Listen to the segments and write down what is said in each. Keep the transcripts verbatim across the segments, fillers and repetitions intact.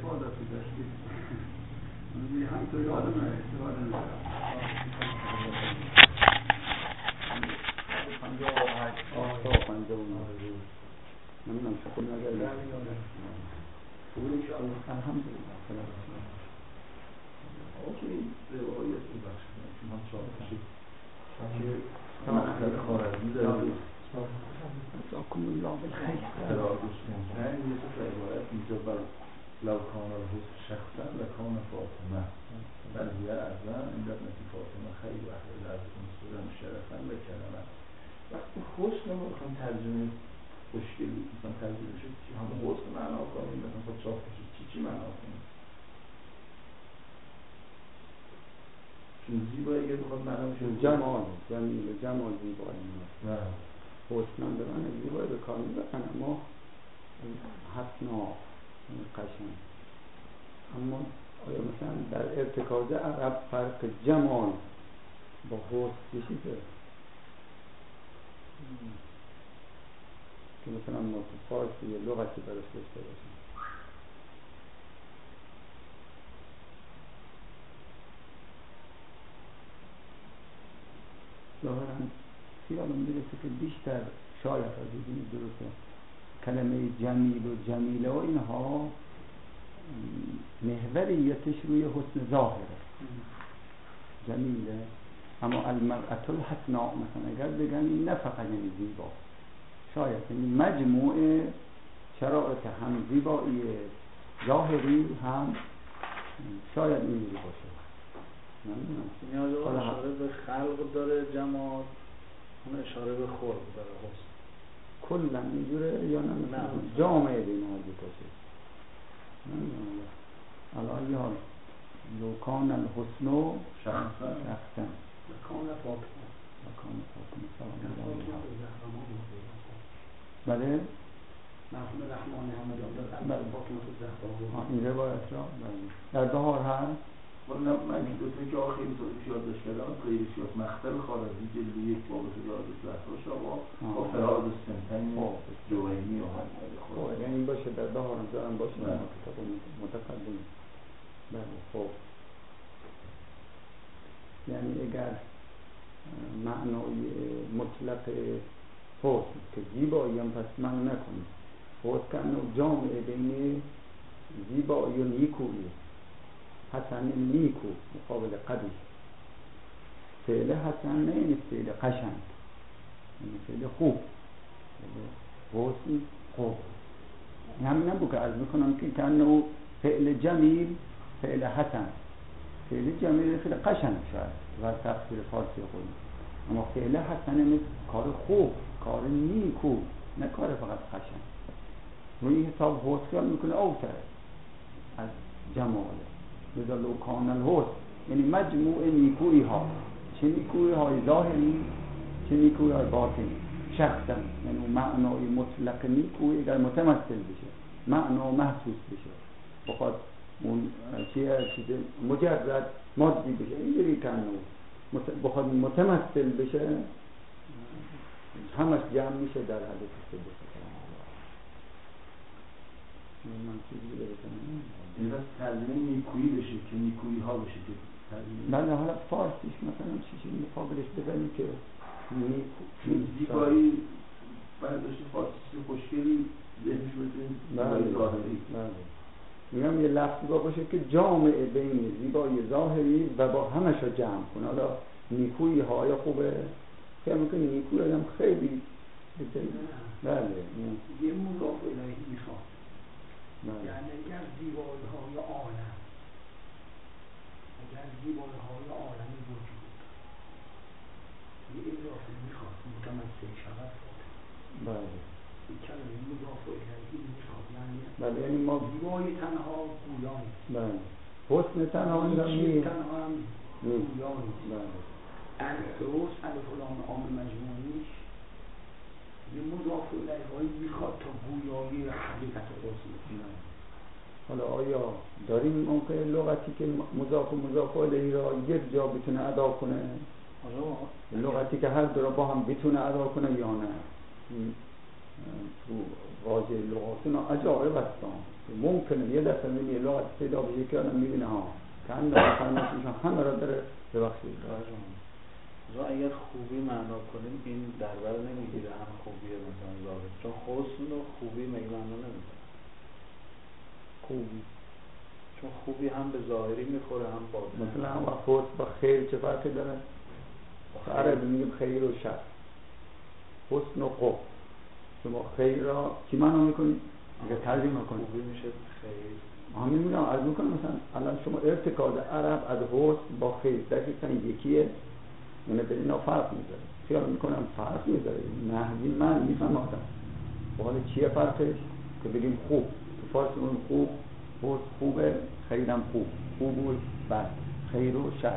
استفاده داشتید من همینطور یادم استفاده ندارم پنجاه و هشت تا پنجاه و نه نمیدونم چه خود نگرد خوبی که الحمدلله اوکی روایت این بخش چون من چهار کشید که مختل خارزی دارید جزاکم الله بالخیر تراغش ممتن یه سفر عبارت اینجا بر لو کان الحسن شخصا لکان فاطمه بل هی اعظم این ابنتی فاطمه خیر و احوال از انصورم شرفا و کلمه وقتی حسن رو بخوام ترجمه خوشگلی مثلا ترجمه شد که همه حسن معنا کنیم مثلا خود چاپ کشید چی چی معنا کنیم چون زیبایی که بخواد معنا شد جمال جمیل جمال زیبایی نه حسن هم دارن زیبایی به کار میبرن اما حسنا قشنگ اما آیا مثلا در ارتکاز عرب فرق جمال با حسن کشیده که مثلا ما تو فارسی یه لغتی براش داشته باشیم ظاهرا خیالم میرسه که بیشتر شاید از این درسته کلمه جمیل و جمیله و اینها محوریتش روی حسن ظاهره جمیله اما المرأة الحسناء مثلا اگر بگن این نه فقط یعنی زیبا شاید یعنی مجموع شرایط هم زیبایی ظاهری هم شاید اینجوری باشه نیاز اون اشاره به خلق داره جمال اون اشاره به خلق داره حسن کلا اینجوره یا نه مثلا جامعه به این حالی باشه نمیدونم الان حال لو کان الحسن شخصا شخصا لکان فاطمه لکان فاطمه سلام الله بله مرحوم رحمان همدان در اول فاطمه الزهرا این روایت را در بهار هست من که دوتایی که آخری صورتش یاد داشت کردم غیرش یاد مختل خارزی جلد یک باب هزار و زهرا شما با فراز سنتین جوهینی و همین خب یعنی این باشه در بهار هم دارم باشه من کتاب متقدم بله خب یعنی اگر معنای مطلق حسن که زیبایی هم پس من نکنیم حسن که انو جامعه بین زیبایی و نیکویی حسن نیکو مقابل قبیح فعل حسن نه این فعل قشنگ این فعل خوب حسن خوب همین هم بو که عرض میکنم که کنه فعل جمیل فعل حسن فعل جمیل فعل قشنگ شاید و تفسیر فارسی خود اما فعل حسن این کار خوب کار نیکو نه کار فقط قشنگ روی حساب حسن میکنه اوتر از جماله لذا لو کان الحسن یعنی مجموع نیکویی ها چه نیکویی های ظاهری چه نیکویی های باطنی شخصا یعنی معنای مطلق نیکویی اگر متمثل بشه معنا محسوس بشه بخواد اون چیه چیز مجرد مادی بشه اینجوری کنه بخواد متمثل بشه همش جمع میشه در حد سه بشه من چیزی برسنم این از ترجمه نیکویی بشه که نیکویی ها بشه که بله حالا فارسیش مثلا چیزی مقابلش بزنیم که نیکو زیبایی برداشت فارسی خوشگلی ذهنش بزنیم زیبایی ظاهری میگم یه لفظی با باشه که جامعه بین زیبایی ظاهری و با همش رو جمع کنه حالا نیکویی های خوبه که میکنه نیکویی هم خیلی بله یه مضاف الهی میخواد یعنی اگر زیبایی های عالم اگر زیبایی های عالمی وجود یه اضافه میخواد متمثل شود بله این کلمه مضاف الهی میخواد یعنی بله یعنی ما زیبایی تنها گویا نیست بله حسن تنها نیست تنها هم گویا نیست بله درست الف و لام عامل مجموعیش یه مضاف الیه‌ای میخواد تا گویایی حقیقت حسن. حالا آیا داریم موقع لغتی که مضاف و مضاف الیه را یک جا بتونه ادا کنه؟ حالا لغتی که هر دو را با هم بتونه ادا کنه یا نه؟ تو واژه لغات اینا عجایب هستن. ممکنه یه دفعه من یه لغت پیدا بشه که آدم میبینه ها کن داره فرماشیشون همه را داره ببخشید را اگر خوبی معنا کنیم این در بر نمیگیره هم خوبیه مثلا ظاهر، چون حسن و خوبی مگه معنا نمیده خوبی، چون خوبی هم به ظاهری میخوره هم باطنی. مثلا هم حسن با خیر چه فرقی داره؟ با عربی میگیم خیر و شر، حسن و قب. شما خیر را چی معنا میکنید؟ اگه ترجمه کنید خوبی میشه خیر. همین میگم عرض میکنم مثلا الان شما ارتکاز عرب از حسن با خیر دقیقا یکیه، یعنی به اینا فرق میذاره. خیال میکنم فرق میذاره، نحوی من میفهم آدم با حال چیه فرقش؟ که بگیم خوب تو فارسی اون خوب حسن خوبه، خیرم خوب، خوب و بد، خیر و شر.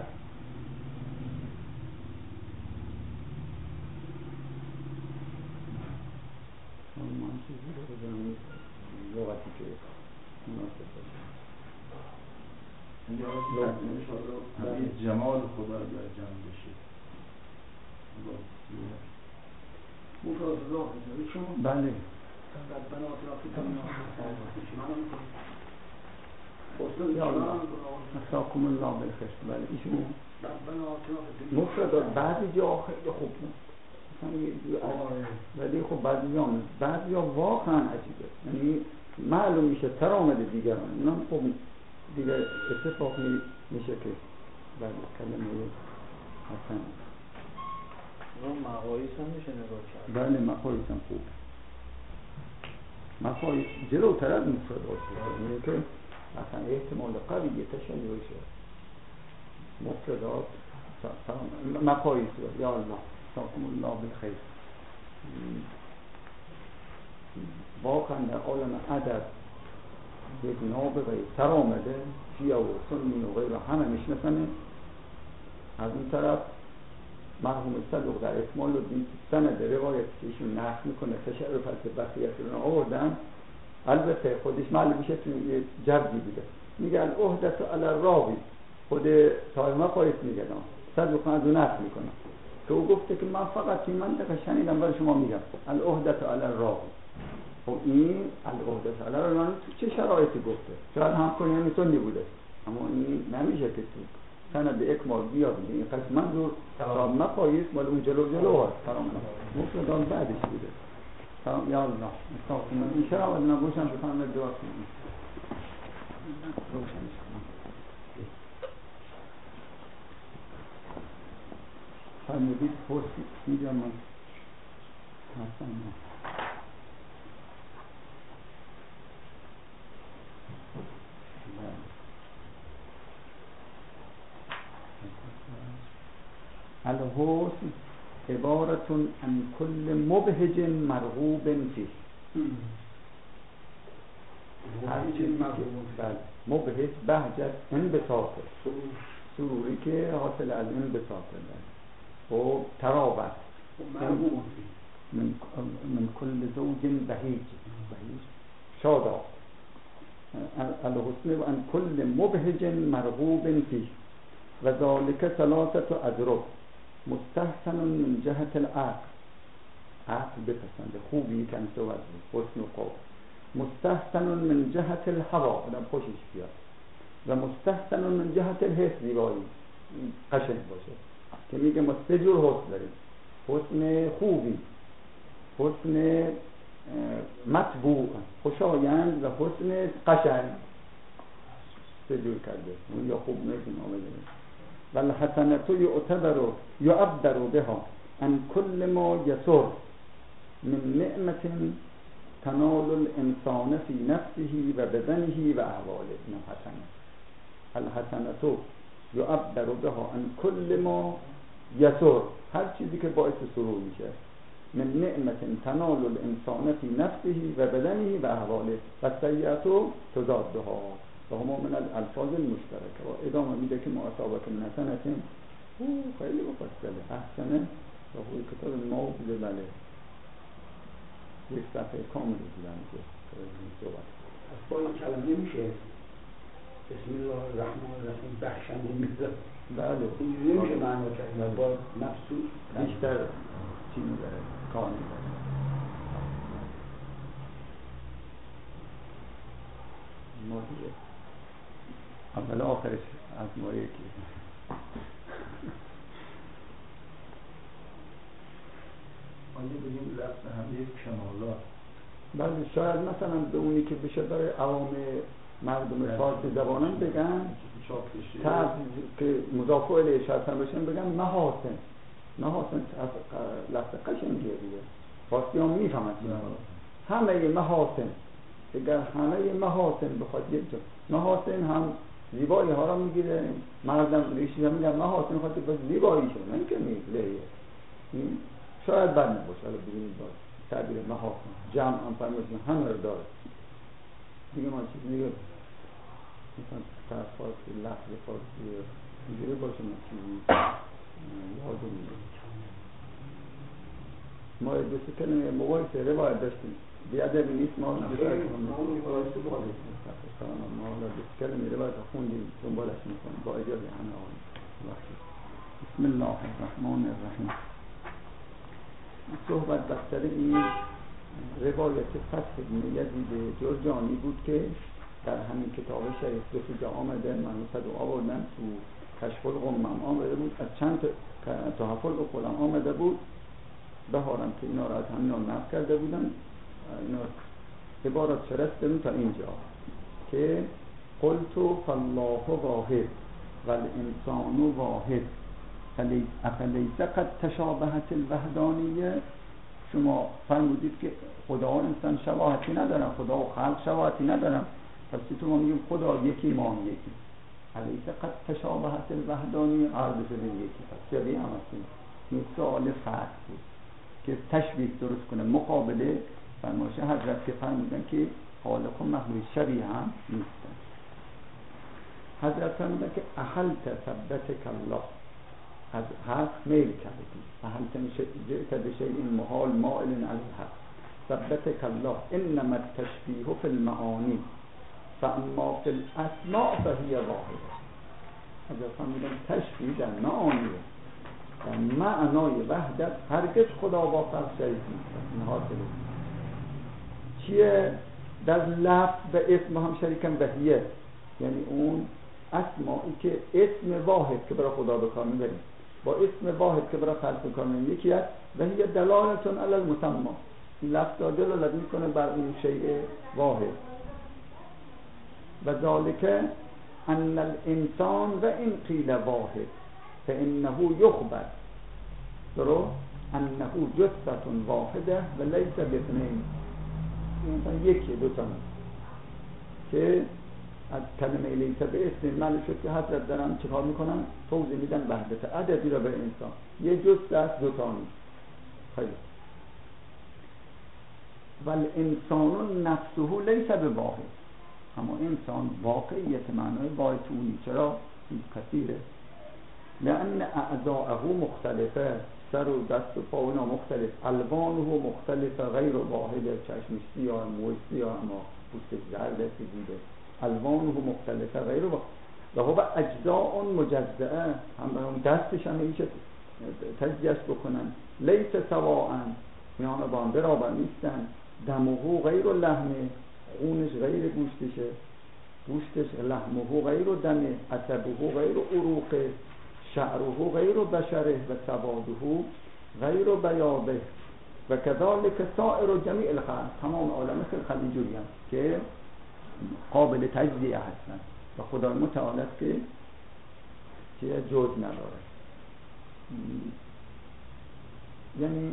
من چیزی رو بزنم لغتی که مناسب باشه. اینجا همه جمال خدا در جمع بشه. مفرد الله بزنید شما؟ بله ربنا آتنا فی الدنیا حسنة مساکم الله بالخیر. بله ایشون ربنا آتنا فی الدنیا مفردات بعضی جا خیلی خوب ولی خب بعضی جا بعضی جا واقعا عجیبه، یعنی معلوم میشه تر آمده دیگران اینا خب دیگه اتفاق میشه که بله کلمه حسن اون مقایس هم میشه نگاه کرد. بله مقایس هم خوب، مقایس جلوتر از مفردات یعنی که مثلا احتمال قوی تشنیع شه مفردات مقایس یا الله ساکم الله بالخیر. واقعا در عالم ادب یک نابغه تر آمده، شیعه و سنی و غیره همه میشناسنه. از اون طرف مرحوم صدوق در اکمال الدین سند روایت که ایشون نقل میکنه تشعر فلسفه بقیت رو آوردن، البته خودش معلوم میشه تو یه جردی بوده، میگه العهدة علی الراوی، خود صاحب مقایس میگه صدوق از اون نقل میکنه که او گفته که من فقط این منطقه شنیدم برای شما میگم العهدة علی الراوی. خب این العهدة علی الراوی تو چه شرایطی گفته؟ شاید هم کنه سنی بوده، اما این نمیشه که تو سند اکمال بیاد این قسم منظور صاحب مقایس مال اون جلو جلو هست فرام مفردان بعدش بوده. فرام یا الله استغفر الله این شرایط نگوشم بفهم دعا کنیم روشن شد فرمودید پرسی اینجا من حسن الحسن عبارة عن كل مبهج مرغوب فيه. مبهج بهجت انبساط سروری که حاصل از انبساط و ترابط من من كل زوج بهیج شادا. الحسن عن كل مبهج مرغوب فيه و ذالک ثلاثة اضرب مستحسن من جهت العقل، عقل بپسنده خوبی کن صحبت حسن و قول، مستحسن من جهت الهوا آدم خوشش بیاد و مستحسن من جهت الحس زیبایی قشنگ باشه که میگه ما سه جور حسن داریم، حسن خوبی، حسن مطبوع خوشایند و حسن قشنگ. سه جور کرده اون یا خوب نیست آمده والحسنة يعتبر يعبر بها عن كل ما يسر من نعمة تنال الإنسان في نفسه وبدنه وأحواله. حسنة الحسنة يعبر بها عن كل ما يسر، هر چیزی که باعث سرور میشه، من نعمة تنال الإنسان في نفسه وبدنه وأحواله والسيئة تضادها و هما من الالفاظ المشترکه. و ادامه میده که معصابت النسنة او خیلی مفصله احسنه و خوی کتاب ما بوده. بله یک صفحه کامل بودن که صحبت از با این کلمه میشه بسم الله الرحمن الرحیم بخشنده میده. بله اینجوری نمیشه معنا کرد با مفصول بیشتر چی میداره کار میداره. ما دیگه اول آخرش از ما یکی. آیا بگیم لفظ هم یک کمالات؟ بله شاید مثلا به اونی که بشه برای عوام مردم فارسی زبانان بگن تا که مضاف الیه شاید هم بشن بگن محاسن. محاسن لفظ قشنگیه دیگه، فارسی هم میفهمد همه محاسن. اگر همه محاسن بخواد یک جا محاسن هم زیبایی ها را میگیره، مردم ریشی هم میگن محاسن خواهد بس زیبایی شد نه اینکه میگه شاید بد نباشه. حالا بگیم باید تعبیر محاسن جمع هم فرمایشون همه رو داره دیگه. ما چیز دیگه مثلا طرف فارسی لفظ فارسی اینجوری باشه ما چیزی یادم میگه. ما دو سه کلمه مقایسه روایت داشتیم بیادبی نیست. ما ما دو سه کلمه روایت خوندیم دنبالش میکنیم با اجازه همه آقای. بسم الله الرحمن الرحیم. صحبت بستر این روایت فتح بن یزید جرجانی بود که در همین کتاب شریف دو جا آمده، من صد آوردن تو کشف الغمم آمده بود، از چند تحف العقول آمده بود بهارم که اینا را از همین نقل کرده بودن. اینا عبارت شرستیم تا اینجا که قلت فالله واحد والانسان واحد افلیس قد تشابهت الوحدانیه. شما فرمودید که خدا و انسان شباهتی ندارن، خدا و خلق شباهتی ندارن، پس تو ما میگیم خدا یکی ما هم یکی. الیس قد تشابهت الوحدانیه عرض شده یکی، پس شبیه هم هستیم. این سوال فرق بود که تشبیه درست کنه مقابله فرمایش حضرت که فرمودن که خالق و مخلوق شبیه هم نیستن. حضرت فرمودن که احلت ثبتک الله، از حق میل کردی، احلت جئت بشیء محال مائل علی الحق ثبتک الله انما التشبیه فی المعانی فاما فی الاسماء فهی واحده. حضرت فرمودن تشبیه در معانی در معنای وحدت هرگز خدا با خلق شریک نیست. این حاصله چیه؟ در لفظ به اسم هم شریکن بهیه، یعنی اون اسمایی که اسم واحد که برای خدا به کار میبریم با اسم واحد که برای خلق به کار میبریم یکی است. بهیه دلالتون علی المسمى، این لفظ دلالت میکنه بر اون شیء واحد. و ذالک ان الانسان و ان قیل واحد فانه یخبر درو انه جثة واحده و لیس باثنین. مثلا یکی دو تا که از کلمه لیس به اسم معنی شد که حضرت دارن چیکار میکنن؟ توضیح میدن وحدت عددی را به انسان، یه جثه است دو تا نیست. خیلی ول انسان نفسه لیس بواحد، اما انسان واقعیت معنای واحد تو نیست. چرا؟ این کثیره. لأن اعضاءه مختلفه، سر و دست و پا اینا مختلف، الوانه مختلفه غیر واحده، چشمش سیاه، موش سیاه، اما پوستش زرد سفیده، الوانه مختلفه غیر واحده و هو اجزاء مجزئه، هم دستش هم میشه تجزیهش بکنن. لیس سواء، میان با هم برابر نیستن. دمه غیر لحمه، خونش غیر گوشتشه، گوشتش لحمه غیر دمه، عصبه غیر عروقه، شعره غیر بشره و سواده غیر بیاضه و کذالک سائر جمیع الخلق. تمام عالم خلق اینجوری هست که قابل تجزیه هستن و خدای متعال است که چیه جز نداره. یعنی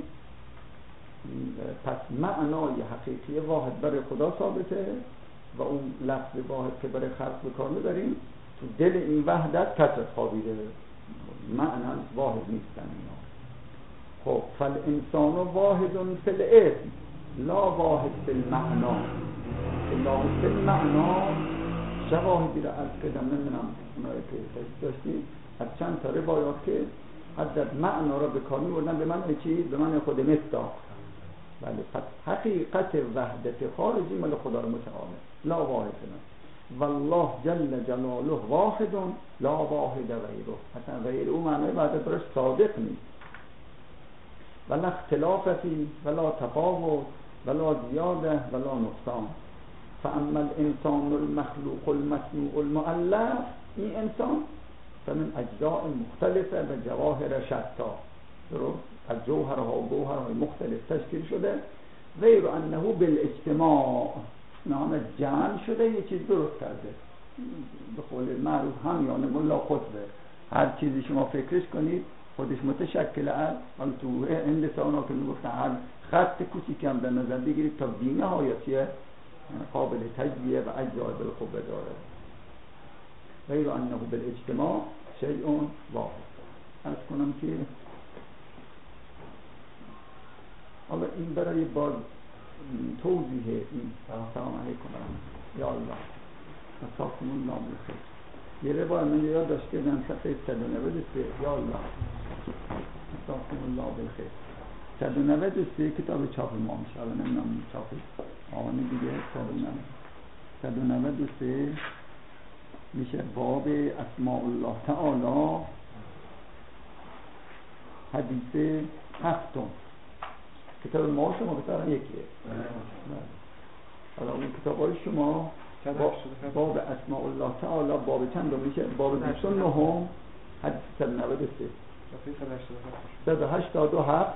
پس معنای حقیقی واحد برای خدا ثابته و اون لفظ واحد که برای خلق به کار میبریم تو دل این وحدت کسر خوابیده، معنی واحد نیستن اینا. خب فالانسان واحد فی الاسم لا واحد فی المعنا. لا فی المعنا شواهدی را از قدم نمیدونم اونایی که داشتیم از چند تا روایات که حضرت معنا را به کار میبردن به معنی چی؟ به معنی خود مصداق. بله پس حقیقت وحدت خارجی مال خدا متعال لا واحد نه. والله جل جلاله واحد لا واحد غیره، اصلا غیر او معنی وحدت برش صادق نیست. ولا اختلاف فی ولا تفاوت ولا زیاده ولا نقصان. فاما الانسان المخلوق المصنوع المؤلف، این انسان فمن اجزاء مختلفه و جواهر شتا، درست، از جوهرها و گوهرهای مختلف تشکیل شده. غیر انه بالاجتماع، نام جمع شده یه چیز درست کرده. به قول معروف همیان ملا خطبه، هر چیزی شما فکرش کنید خودش متشکل از، حالا تو هندستان ها که میگفتن هر خط کوچیکی هم در نظر بگیرید تا بی‌نهایتی قابل تجزیه و اجزای بالقوه داره. غیر انه بالاجتماع شیء واحد. عرض کنم که حالا این برای باز توضیح این. سلام علیکم یا الله استغفر الله بخیر. یه روایت من یاد داشت کردم صفحه صد و نود و سه. یا الله استغفر الله بخیر. صد و نود و سه کتاب چاپ ما میشه، الان نمیدونم چاپ آن دیگه. صد و نود و سه میشه باب اسماء الله تعالی، حدیث هفتم. کتاب ما شما کتاب یکیه. حالا اون کتابای شما باب اسماء الله تعالی باب چند میشه؟ باب بیست و نه حدیث صد و نود و سه صد و هشتاد و هفت.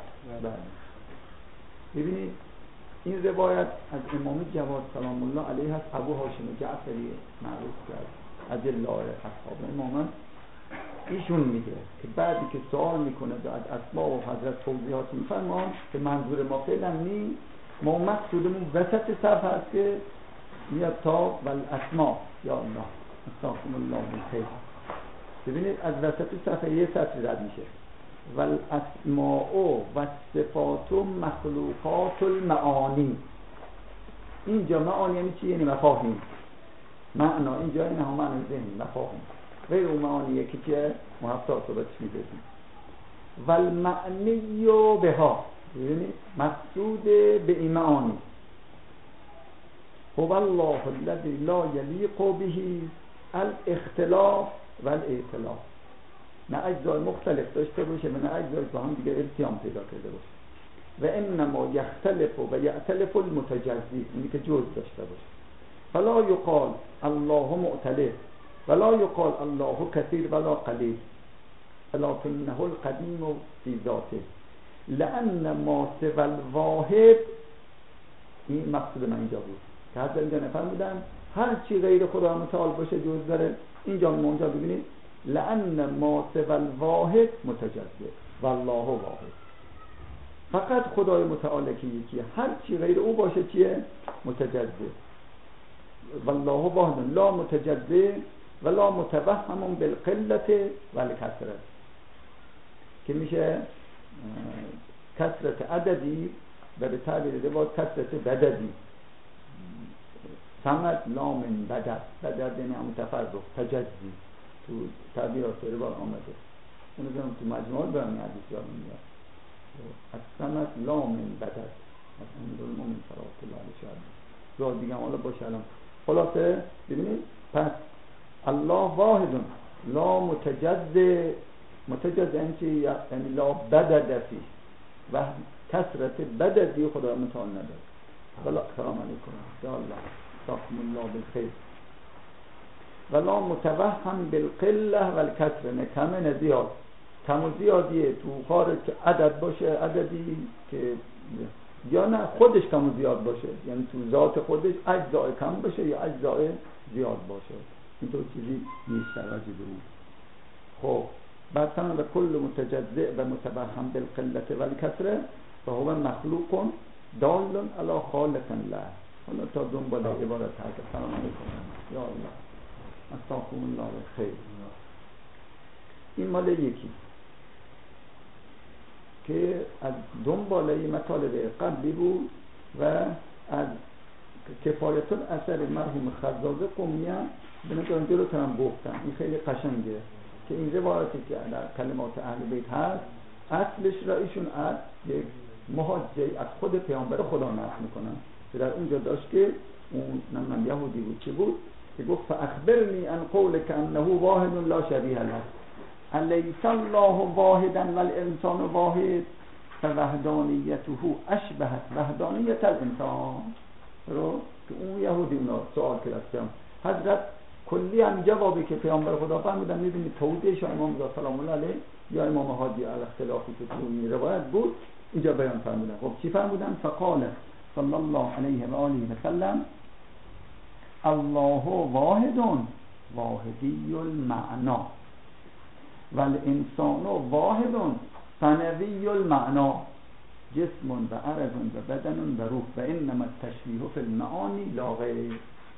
ببینید این روایت از امام جواد سلام الله علیه هست، ابو هاشم جعفری معروف کرد از الله اصحاب امامن. ایشون میگه که بعدی که سوال میکنه از اسماء و حضرت توضیحات میفرمان که منظور ما فعلا نیست، ما مقصودمون وسط صفحه هست که میاد تا والاسماء یا الله استغفر الله بخیر. ببینید از وسط صفحه یه سطر رد میشه والاسماء و صفات مخلوقات المعانی. اینجا معانی یعنی چی؟ یعنی مفاهیم. معنا اینجا این هم معنی ذهنی مفاهیم. غیر اون معانیه که چیه؟ ما هفته صحبتش میدهیم. والمعنی بها، یعنی مقصود به این معانی هو الله الذي لا يليق به الاختلاف والائتلاف. نه اجزای مختلف داشته باشه و نه اجزای با هم دیگه التیام پیدا کرده باشه. و انما یختلف و یأتلف المتجزی، اینی که جز داشته باشه. فلا یقال الله مؤتلف ولا یقال الله کثیر ولا قلیل ولكنه القدیم فی ذاته لأن ما سوى الواحد. این مقصود من اینجا بود که حضرت اینجا نفرمودن هر چی غیر خدا متعال باشه جز داره. اینجا اونجا ببینید لأن ما سوى الواحد متجزئ والله واحد. فقط خدای متعال که یکیه، هر چی غیر او باشه چیه؟ متجزئ. والله واحد لا متجزئ ولا متوهم بالقلة والكثرة، که میشه کثرت عددی و به تعبیر روایت کثرت بددی. صمد لام بدد، بدد یعنی متفرق تجزی. تو تعبیرات روایت آمده. اون رو تو مجموعه برام حدیث یاد میاد. الصمد لام بدد مثلا المؤمن صلوات الله علیه و آله. دیگه حالا باشه الان. خلاصه ببینید پس الله واحد لا متجزئ، متجزئ یعنی لا بدد فی و کثرت بددی خدا متعال نداره. بلا سلام علیکم یا الله استغفر الله بالخیر. ولا متوهم بالقله والکثره، نه کم نه زیاد. کم و زیادیه تو خارج که عدد باشه عددی که یا نه خودش کم و زیاد باشه، یعنی تو ذات خودش اجزای کم باشه یا اجزای زیاد باشه. اینطور چیزی نیست در وجود او. خب بعد سن کل متجزئ و متوهم بالقله والکثره و هو مخلوق دال علی خالق له. حالا تا دنبال عبارت هست. سلام علیکم یا الله استغفر الله خیر. این مال یکی که از دنباله مطالب قبلی بود و از کفایت الاثر مرحوم خزاز قمیه به نظرم جلوترم گفتم. این خیلی قشنگه که این روایتی که در کلمات اهل بیت هست اصلش را ایشون از یک محاجه از خود پیامبر خدا نقل میکنن که در اونجا داشت که اون نمیم یهودی بود چی بود که گفت فاخبرنی عن قولک انه واحد لا شبیه له الیس الله واحدا والانسان واحد فوحدانیته اشبهت وحدانیت الانسان. رو که اون یهودی اونا سوال کرد حضرت کلی هم جوابی که پیامبر خدا فرمودن می‌بینید توضیحش امام رضا سلام الله علیه یا امام هادی علی اختلافی که تو این روایت بود اینجا بیان فرمودن. خب چی فرمودن؟ فقال صلی الله علیه و آله و سلم الله واحد واحدی المعنا والانسان واحد ثنوی المعنا جسم و عرض و بدن و روح و انما التشبیه فی المعانی لا غیر.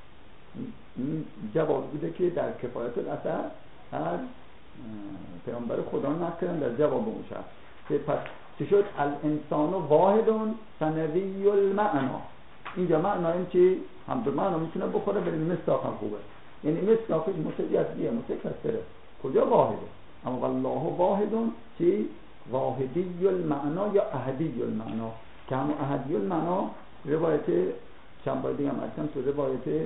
این جواب بوده که در کفایت الاثر از پیامبر خدا نکردن در جواب اون شخص که پس چی شد؟ الانسان واحد ثنوی المعنا. اینجا معنا این چی؟ هم دو معنا میتونه بخوره ولی مصداق هم خوبه، یعنی مصداقش متجزیه متکثره، کجا واحده. اما والله واحد چی؟ واحدی المعنا یا احدی المعنا که هم احدی المعنا روایت چند بار دیگه هم اصلا تو روایت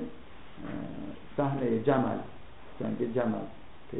صحنه جمل جنگ جمل که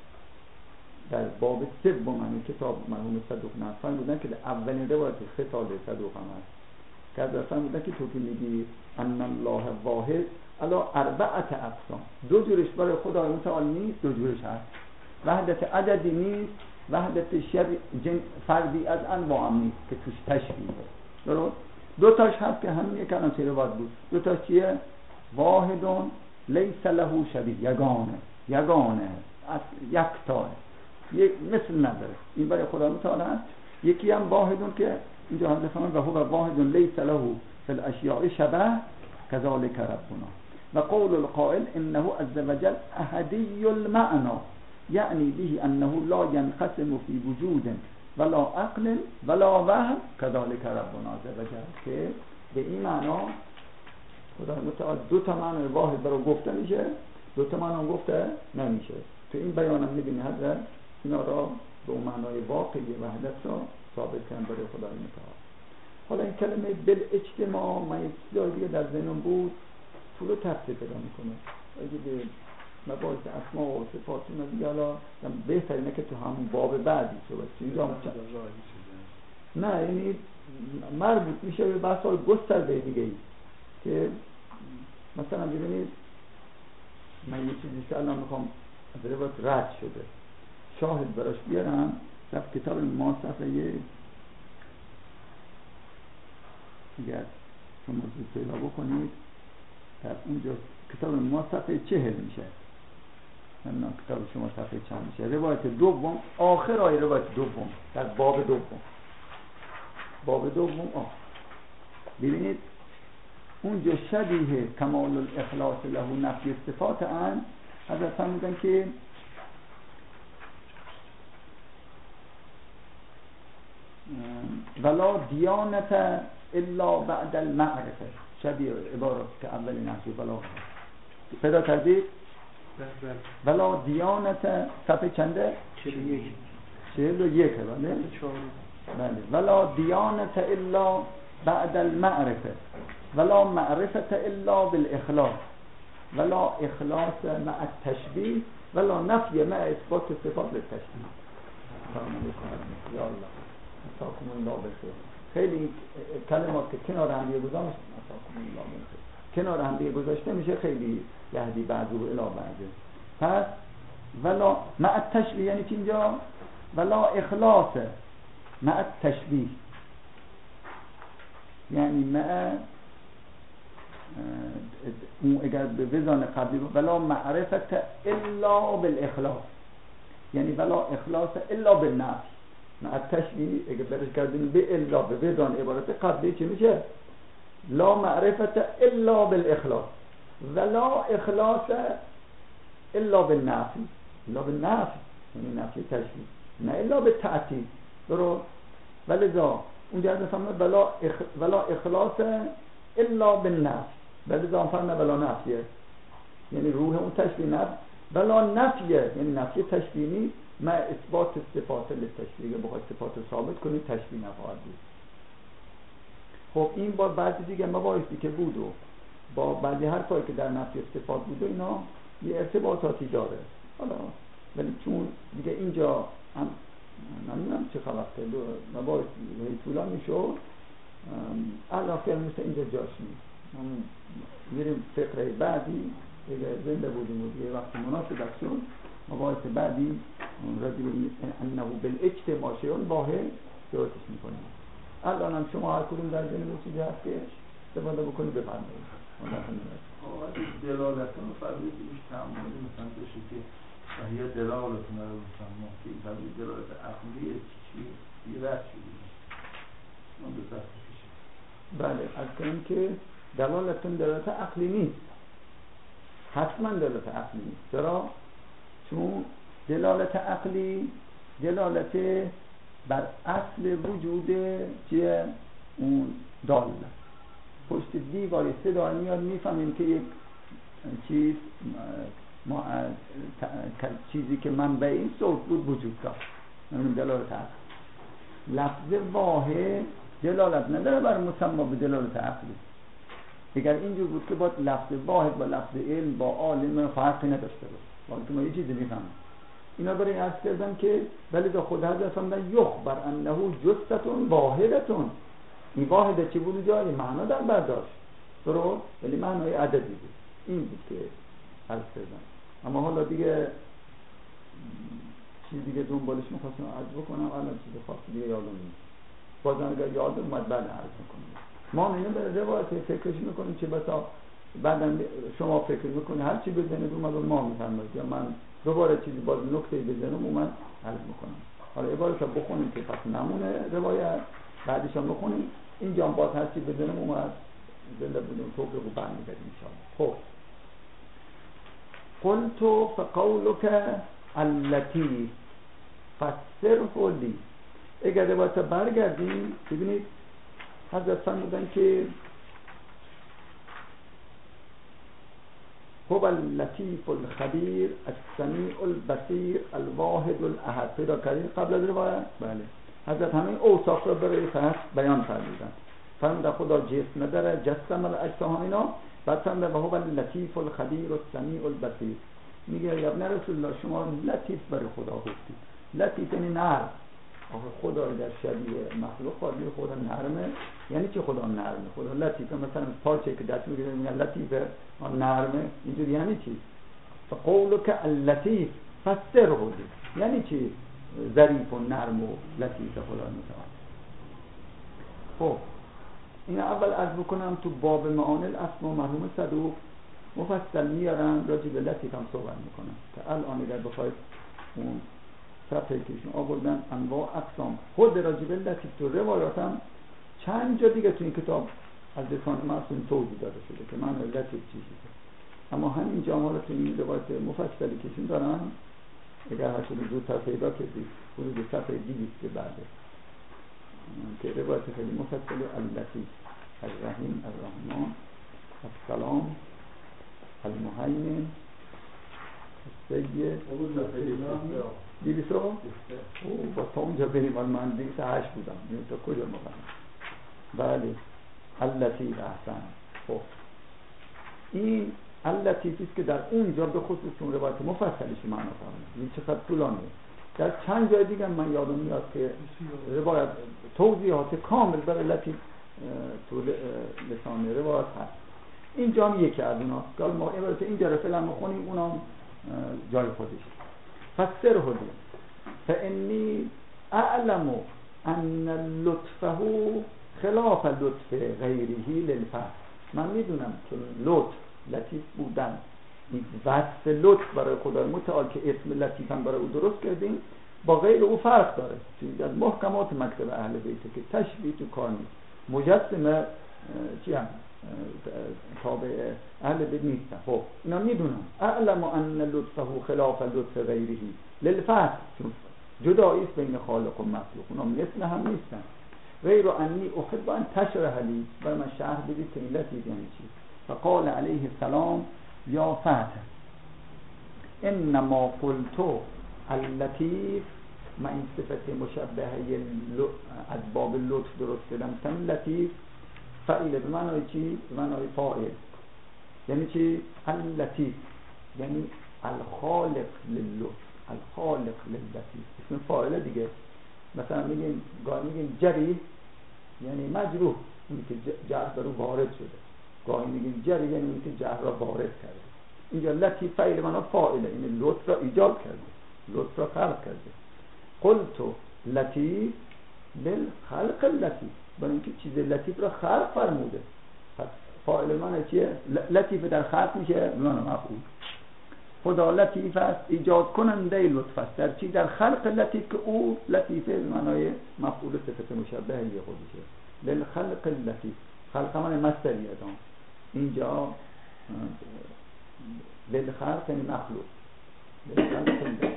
در باب سوم همین کتاب مرحوم صدوق نصفن بودن که اولین روایت خطاب صدوق هم هست که از اصلا بودن که تو که میگی ان الله واحد علا اربعت اقسام، دو جورش برای خدای متعال نیست، دو جورش هست. وحدت عددی نیست، وحدت شر جن فردی از انواع هم نیست که توش تشبیه. درست؟ دو تاش هست که همین یک الان چه روایت بود. دو تاش چیه؟ واحدون لیس له شبیه، یگانه یگانه یکتاه، یک مثل نداره. این برای خدا متعال هست. یکی هم واحدون که اینجا حضرت فرمان و هو واحدون لیس له فی الاشیاء شبه کذالک ربنا و قول القائل انه عز وجل احدی المعنا یعنی به انه لا ينقسم فی وجود ولا عقل ولا وهم کذالک ربنا عز وجل، که به این معنا خدا متعال دو تا معنی واحد برای گفته میشه، دو تا معنی گفته نمیشه. تو این بیانم میبینی حضرت اینا را به اون معنای واقعی وحدت را ثابت کردن برای خدای متعال. حالا این کلمه بالاجتماع من یک چیزی دیگه در ذهنم بود طول و تفسیر پیدا میکنه. اگه به مباحث اسماء و صفات اینا دیگه حالا بهترینه که تو همون باب بعدی صحبت اینجا نه، یعنی مربوط میشه به بحث‌های گسترده دیگه ای که مثلا ببینید من یه چیزی که الان میخوام از روایت رد شده شاهد براش بیارم. در کتاب ما صفحه اگر شما زود پیدا بکنید در اونجا کتاب ما صفحه چهل میشه، نمیدونم کتاب شما صفحه چند میشه. روایت دوم آخر آیه روایت دوم در باب دوم باب دوم آخر ببینید اونجا شبیه کمال الاخلاص له نفی صفات ان حضرت فرمودن که ولا دیانت الا بعد المعرفه، شبیه عبارت که اولی نفی بلا پیدا کردید. ولا دیانت صفحه چنده؟ چهل و یک بله بله. ولا دیانت الا بعد المعرفه ولا معرفت الا بالاخلاص ولا اخلاص مع التشبیه ولا نفی مع اثبات صفات للتشبیه. یا الله مساکم الله بخیر. خیلی کلمات که کنار هم دیگه گذاشته مساکم الله بخیر کنار هم دیگه گذاشته میشه خیلی یهدی بعضو الی بعضه. پس ولا مع التشبیه یعنی که اینجا ولا اخلاص مع التشبیه یعنی مع اون اگر به وزن قبلی ولا معرفت الا بالاخلاص یعنی ولا اخلاص الا بالنفس. مع التشبیه اگر برش کردیم به الا به وزن عبارت قبلی چی میشه؟ لا معرفت الا بالاخلاص ولا اخلاص الا بالنفی الا بالنفی یعنی نفی تشبیه نه الا بالتعطیل. درست؟ ولذا اونجا مثلا ولا اخ... ولا اخلاص الا بالنفی ولذا فرنا ولا نفیه یعنی روح اون تشبیه نفی ولا نفیه یعنی نفی تشبیهی مع اثبات صفات للتشبیه بخواد صفات ثابت کنی تشبیه نخواهد بود. خب این با بعضی دیگه مباحثی که بود و با بعضی حرفایی که در نفی صفات بود و اینا یه ارتباطاتی داره. حالا ولی چون دیگه اینجا هم نمیدونم چه خلقته مباحث طولانی شد علاقه مثل اینجا جاش نیست. میریم فقره بعدی اگر زنده بودیم و یه وقت مناسب شد مباحث بعدی راجع به انه بالاجتماع شیء واحد درستش میکنیم. الان هم شما هر کدوم در ذهن چیزی هست که استفاده بکنید بفرمایید. آقا دلالتون رو فرمودید روش تعاملی مثلا بشه که یه دلالتون رو مثلا که برای دلالت عقلی چی یه رد شده اون دو دست پیشه. بله از کنیم که دلالتون دلالت عقلی نیست، حتما دلالت عقلی نیست. چرا؟ چون دلالت عقلی دلالت بر اصل وجود چیه؟ اون دال پشت دیوار صدا میاد میفهمیم که یک چیز ما چیزی که منبع این صوت بود وجود داشت. این دلالت عقلی. لفظ واحد دلالت نداره بر مسما به دلالت عقلی. اگر اینجور بود که با لفظ واحد با لفظ علم با عالم فرقی نداشته بود، ولی که ما یه چیزی میفهمیم. اینا برای عرض کردن که ولی دا خود حضرت فرمودن یخبر انه جثتون واحدتون. این واحده چی بود جایی معنا در برداشت درست ولی معنای عددی بود. این بود که عرض کردن. اما حالا دیگه چیز دیگه دنبالش میخواستم عرض بکنم، الان چیز خاص دیگه یادم نیست. بازم اگر یاد اومد بعد عرض میکنم. ما اینو به روایت فکرش میکنیم چه بسا بعدا شما فکر میکنید هر چی بزنید اومد ما میفهمید یا من دوباره چیزی باز نکته بزنم اومد عرض میکنم. حالا عبارت رو بخونیم که پس نمونه روایت بعدش هم بخونیم اینجا هم باز هر چی بزنم اومد زنده بودیم توفیق رو برمیگردیم انشاءالله. خب قلت فقولك التي فسره لی. اگر روایت برگردیم ببینید حضرت فرمودن که هو اللطیف الخبیر السمیع البصیر الواحد الاحد. پیدا کردید قبل از روایت؟ بله. حضرت همین اوصاف را برای فحص بیان فرمودن. فرمودن خدا جسم نداره، جسم الاجسام اینا. بعد فرمودن هو اللطیف الخبیر السمیع البصیر. میگه یا ابن رسول الله شما لطیف برای خدا گفتید. لطیف یعنی نرم. آخه خدا در شبیه مخلوق خواهی خدا نرمه. یعنی چی خدا نرمه؟ خدا لطیفه. مثلا پارچه که دست میگیره میگه لطیفه نرمه. اینجور یعنی چی؟ فقولك اللطیف فسره لی. یعنی چی ظریف و نرم و لطیف خدا متعال. خب این اول عرض بکنم تو باب معانی الاسماء مرحوم صدوق مفصل میارن راجع به لطیف هم صحبت میکنن که الان اگر بخواید اون صفحه کشون آوردن انواع اقسام خود راجع به لطیف تو روایات هم چند جا دیگه تو این کتاب از لسان معصوم توضیح داده شده که معنی لطیف چیزی. اما همین جا حالا تو این روایت مفصلی کشون دارن اگر هر شده زودتر پیدا کردید حدود صفحه دیویست که بعده که روایت خیلی مفصل اللطیف الرحیم الرحمن السلام المهیمن السید دیویست رو او با تا اونجا بریم ولی من دیویست هشت بودم این تا کجا مقام. بله اللطیف احسن. خب این اللطیفی است که در اونجا به خصوص اون روایت مفصلیش معنا فرمود. این چقدر طولانیه. در چند جای دیگه من یادم میاد که روایت توضیحات کامل برای لطیف تو لسان روایت هست. اینجا هم یکی از اونها که ما عبارت اینجا رو فعلا بخونیم اونم جای خودش. فسره لی فانی اعلم ان لطفه خلاف لطف غیره للفهم. من میدونم که لطف لطیف بودن این وصف لطف برای خدای متعال که اسم لطیف هم برای او درست کردیم با غیر او فرق داره. چیزی از محکمات مکتب اهل بیته که تشبیه تو کار نیست. مجسمه چی هم تابع اهل بیت نیستن. خب اینا میدونم اعلم ان لطفه خلاف لطف غیره للفهم چون جدایی است بین خالق و مخلوق. اونا مثل هم نیستن. غیر انی احب ان تشرح لی برای من شرح بدید که این لطیف یعنی چی. فقال علیه السلام یا فتح انما قلت اللطیف. من این صفت مشبهه از باب لطف درست کردم. مثلا لطیف فعیله به معنای چی؟ به معنای فاعل. یعنی چی؟ اللطیف یعنی الخالق للطف الخالق للطیف. اسم فاعله دیگه. مثلا میگیم گاهی میگیم جریح یعنی مجروح اونی که جرح در او وارد شده. گاهی میگیم جر یعنی این که جر را وارد کرده. اینجا لطیف فعل معنا فاعله، این لطف را ایجاد کرده، لطف را خلق کرده. قلت لطیف للخلق اللطیف، برای اینکه چیز لطیف را خلق فرموده. پس فاعل معنا چیه؟ لطیف در خلق میشه به معنی مفعول. خدا لطیف است، ایجاد کننده لطف است. در چی؟ در خلق لطیف که او لطیفه به معنای مفعول صفت مشبهه خودشه. للخلق اللطیف، خلق معنی مصدریه دام. اینجا للخلق یعنی مخلوق، للخلق اللطیف.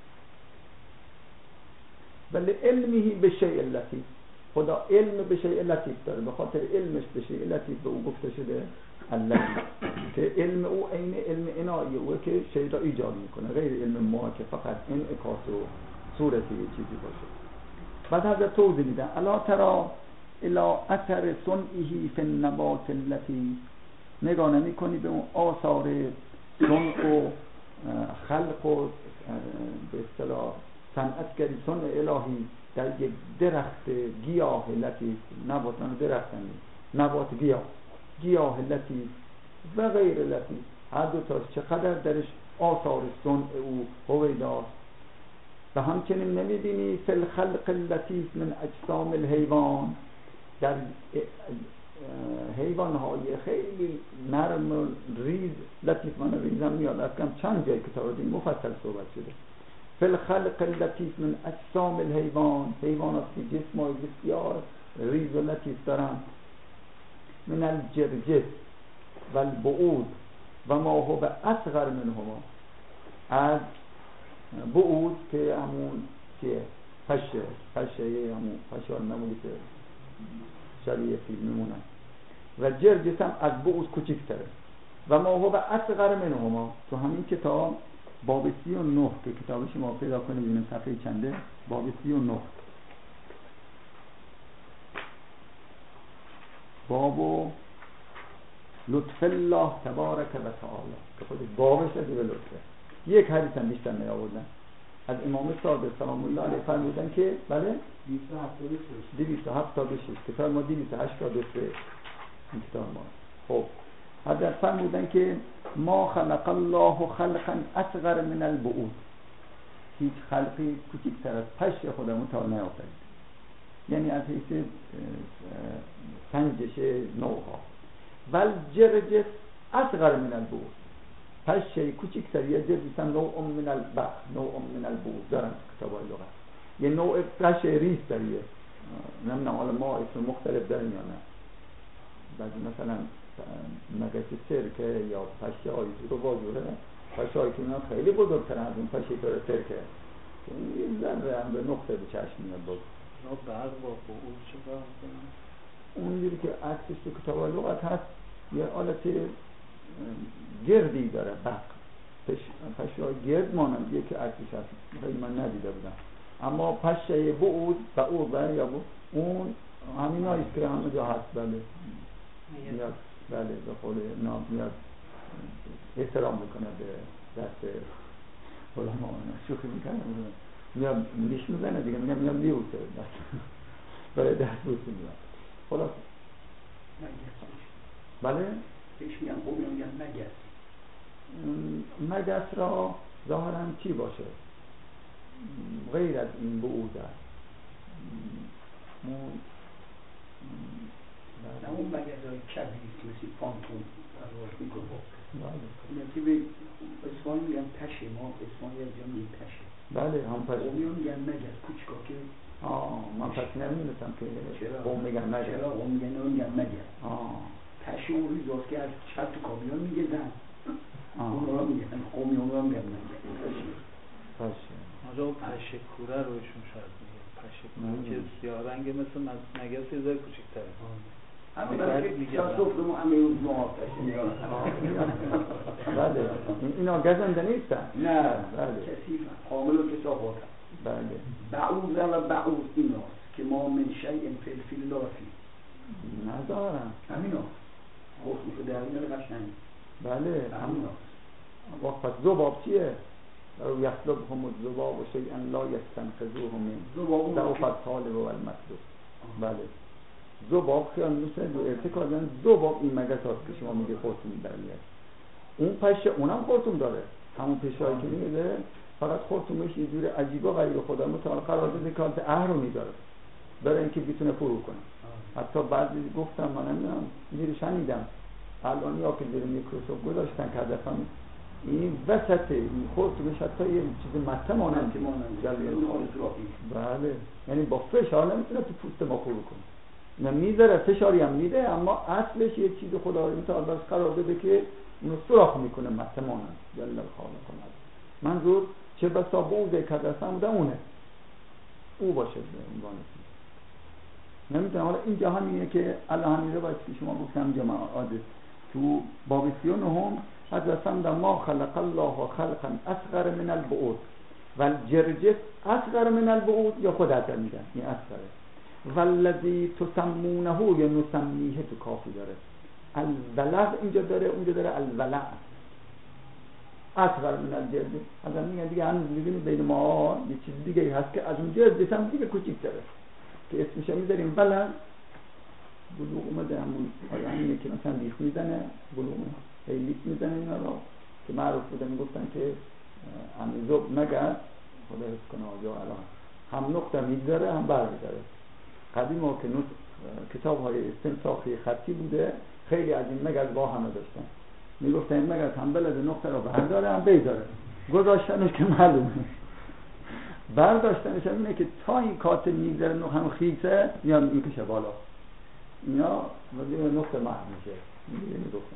ولی علمه به شیء لطیف، خدا علم به شیء لطیف داره، به خاطر علمش به شیء لطیف به او گفته شده اللطیف، که علم او عین علم عنایه اوه که شیء را ایجاد میکنه، غیر علم ما که فقط انعکاس و صورت یه چیزی باشه. بعد حضرت توضیح میدن الا ترى الی اثر صنعه فی النبات اللطیف، نگاه نمی کنی به اون آثار صنع و خلق و به اصطلاح صنعتگری صنع الهی در یک درخت گیاه لطیف، نباتان درختن، نبات گیاه، گیاه لطیف و غیر لطیف، هر دو تاش چقدر درش آثار صنع او هویداست. و همچنین نمیبینی فی الخلق اللطیف من اجسام الحیوان، در حیوان های خیلی نرم و ریز، لطیف من ریز هم میاد، از کم چند جای کتاب دین مفصل صحبت شده. فی الخلق اللطیف من اجسام الحیوان، حیوانات که جسم های بسیار ریز و لطیف دارن. من الجرجس و البعود و ما هو به اصغر منهما، از بعود که همون که پشه، پشه همون پشه ها نمونی که شبیه فیل میمونن، و جرجس هم از بعود کوچکتره. و ما هو به اصغر منهما، تو همین کتاب باب سی و نه که کتاب شما پیدا کنید ببینید صفحه چنده، باب سی و نه، بابو لطف الله تبارک و تعالی، که خود بابش از به لطفه. یک حدیث هم بیشتر می آوردن از امام صادق سلام الله علیه فرمودن که بله دویست و هفتاد و شش، کتاب ما دویست و هشتاد و سه این کتاب ما. خب حضرت فرمودن که ما خلق الله خلقا اصغر من البعود، هیچ خلقی کوچکتر از پشه خودمون تا نیافرید، یعنی از حیث سنجش نوعها. ول جرجس اصغر من البعود، پشه کوچکتر یا جرجس هم نوع من البعض، نوع من البعود دارن کتابای لغت، یه نوع پشه ریز داریه، نمیدونم حالا ما اسم مختلف داریم یا نه، بعضی مثلا مگس سرکه یا پشه های رو باجوره، پشه هایی که اینا خیلی بزرگتر از اون پشه که سرکه، این ذره هم به نقطه به چشم میاد بود. بعد با بعود چه کار میکنن؟ اونجوری که عکسش تو کتاب لغت هست یه آلت گردی داره، بق پشه های گرد مانند یکی عکسش هست، خیلی من ندیده بودم. اما پشه بعود بعود بله یا بود اون همین هاییست که همه جا هست. بله میاد، بله به قول نام میاد احترام میکنه به دست علما، شوخی میکنه، میاد لیش میزنه دیگه، میگم میاد میوته برای دست بوسی میاد. خلاص بله پیش میگم خوب میگم مگس، مگس را ظاهرا چی باشه غیر از این بعود است، نه اون مگس های کبیریست مثل پانتون پرواز میکنه، بله که به اسمان میگن پشه، ما اسمان یه جا میگن پشه، بله هم پشه، قومیون میگن مگس کوچکا که آه من پس نمیدونستم که قوم میگن مگس، چرا قوم میگن اون میگن مگس، آه پشه اون ریزاست که از چپ تو کامیون میگزن، اون را میگن قومیون را میگن مگس پشه. آجا پشه کوره رویشون شاید میگن، پشه کوره که سیاه رنگه مثل مگس یه ذره کوچکتره، همه برای که تصفمون همه روز ما پشه میگن. بله اینا گزنده نیستن، نه بله کثیفن، حامل و کثافاتن. بله بعوض و بعوض ایناست که ما من شیء فلفل لافی ندارم، همین هاست خصوص در این قشنگ، بله همین هاست. وقت پس ذباب چیه؟ رو یخلب هم الذباب و شیئا لا یستنقذوه من ضعف الطالب و المطلوب. بله ذباب خیال میشه دو ارتکار دارن. ذباب این مگس هاست که شما میگه خورتون میبرید. اون پشه اونم خورتون داره، همون پشهایی که میده، فقط خورتونش یه جور عجیبا غیر خدا متعال قرار داده که حالت اهر رو میداره برای اینکه بتونه فرو کنه. حتی بعضی گفتم من نمیدونم میره شنیدم الان یا که زیر میکروسکوپ گذاشتن که هدفم این وسط این خورتونش حتی یه چیز مته مانند بله، یعنی با فشار نمیتونه تو پوست ما فرو کنه، نه میذاره فشاری هم میده، اما اصلش یه چیز خدا رو متعال قرار داده که اونو سوراخ میکنه مته مانند. جل الخالق کنه منظور چه بسا بوده که دستم ده اونه او باشه به عنوان نمیتونه. حالا این جهانیه که الله همیده باید که شما گفتم جماعات تو باب سی و نهم حضرت ما خلق الله خلقا اصغر من البعوض و الجرجس اصغر من البعوض، یا خود حضرت میگن این اصغره. والذی تسمونه یا نسمیه تو کافی داره، الولغ اینجا داره اونجا داره الولع اصغر من الجرجس. حضرت میگن دیگه هنوز میبینید بین ما یه چیز دیگه هست که از اون جرجس هم دیگه کوچیک‌تره که اسمش میذاریم ولغ. بلوغ اومده همون آیانیه که مثلا لیف میزنه، بلوغ هی لیف میزنه اینا رو که معروف بوده میگفتن که همین زب مگر خدا حفظ کنه آجا الان هم نقطه میگذاره هم بر میداره. قدیم ها که کتاب های استنساخی خطی بوده خیلی از این مگز با همه داشتن، میگفتن این مگز هم بلد نقطه رو برداره هم بیداره، گذاشتنش که معلومه برداشتنش هم اینه که تا این کاتل میگذاره نقطه هم خیسه میان میکشه بالا اینا ولی نقطه محل میشه میگه میگفتن.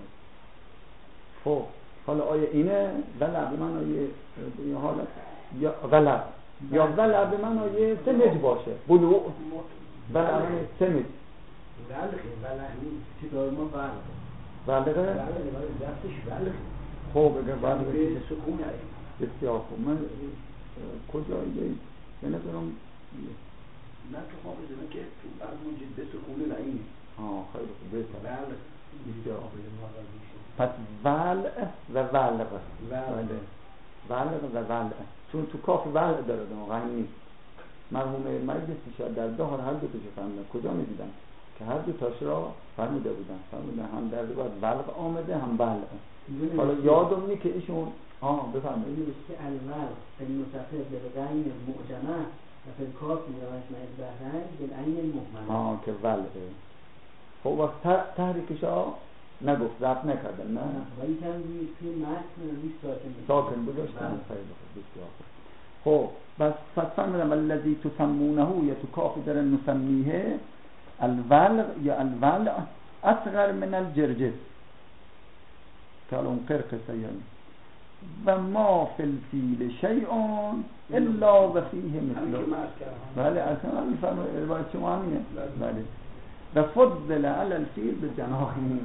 خب حالا آیا اینه ولع به من آیه حالا یا ولع یا ولع به من آیه سمج باشه بلوغ ولع من سمج ولع چی دار ما ولع ولغه دستش ولغ. خب اگر ولغه به سکون بسیار خوب. من کجا یه به نظرم نه تو خواب بزنه که تو بعد موجود به سکون نعیم آه خیلی خوب بهتر ولغ بسیار پس ولع و ولغ ولغ و ولع چون تو کاف ولع داره غنی نیست. مرحوم مجلسی شاید در ده هر دو تاشو فهمیدن. کجا میدیدن که هر دو تاش را فهمیده بودن فهمیدن هم در باید ولغ آمده هم ولع. حالا یادم نی که ایشون آه بفهمید این که الولغ المتصل بالغین معجمه و فی الکاف میروش مع البحرین بالعین مهمله آه که ولعه. خب وقت تحریکش ها نگفت ضبط نکردن نه ولی کم توی متن نیست ساکن ساکن بوداشتن. خیلی خوب بسیار خوب. بس فصمدم الذی تسمونه یا تو کافی در نسمیه الولغ یا الولع اصغر من الجرجس که الان قرق سیانی و ما فی الفیل شیئون الا و فیه مثله. بله اصلا هم میفرمه روایت شما همینه. بله و فضل علی الفیل به جناحی.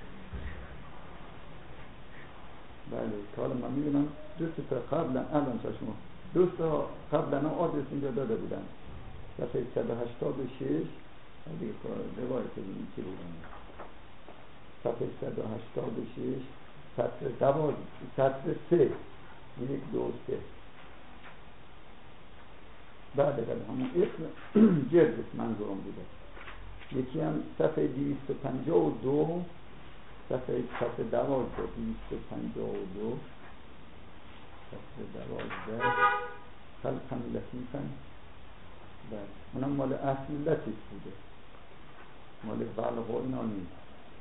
بله که حالا من میدونم دوست تا قبلا الان تا شما دوست تا قبلا آدرس اینجا داده بودن صفحه صد و هشتاد و شش دیگه روایت ببینیم چی بودن صفحه صد و هشتاد و شش سطر دوازده سطر سه یک دو سه. بعد بله همون اسم جرجس منظورم بوده. یکی هم صفحه دویست و پنجاه و دو صفحه صفحه دوازده دویست و پنجاه و دو صفحه دوازده خلقا لطیفا. بله اونم مال اصل لطیف بوده مال ولغ و اینا نیست.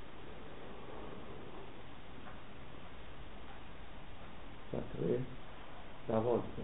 صفحه دوازده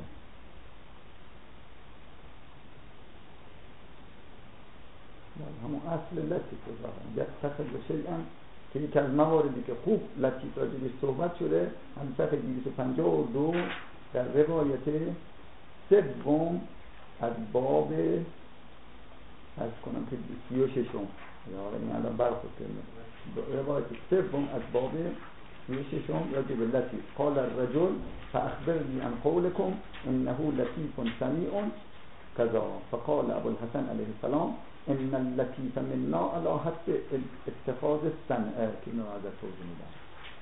همون اصل لطیف بودن یک صفحه بشه هم که یک از مواردی که خوب لطیف راجبش صحبت شده هم صفحه دویست و پنجاه و دو در روایت سوم از باب از کنم که سی و ششم یا این الان برخورد کنم روایت سوم از باب سی و ششم راجب لطیف قال الرجل فاخبرنی عن قولكم انه لطیف سمیع کذا فقال ابو الحسن علیه السلام ان اللطیف منا علی حد اتخاذ الصنعه که اینو ازش توضیح میدم.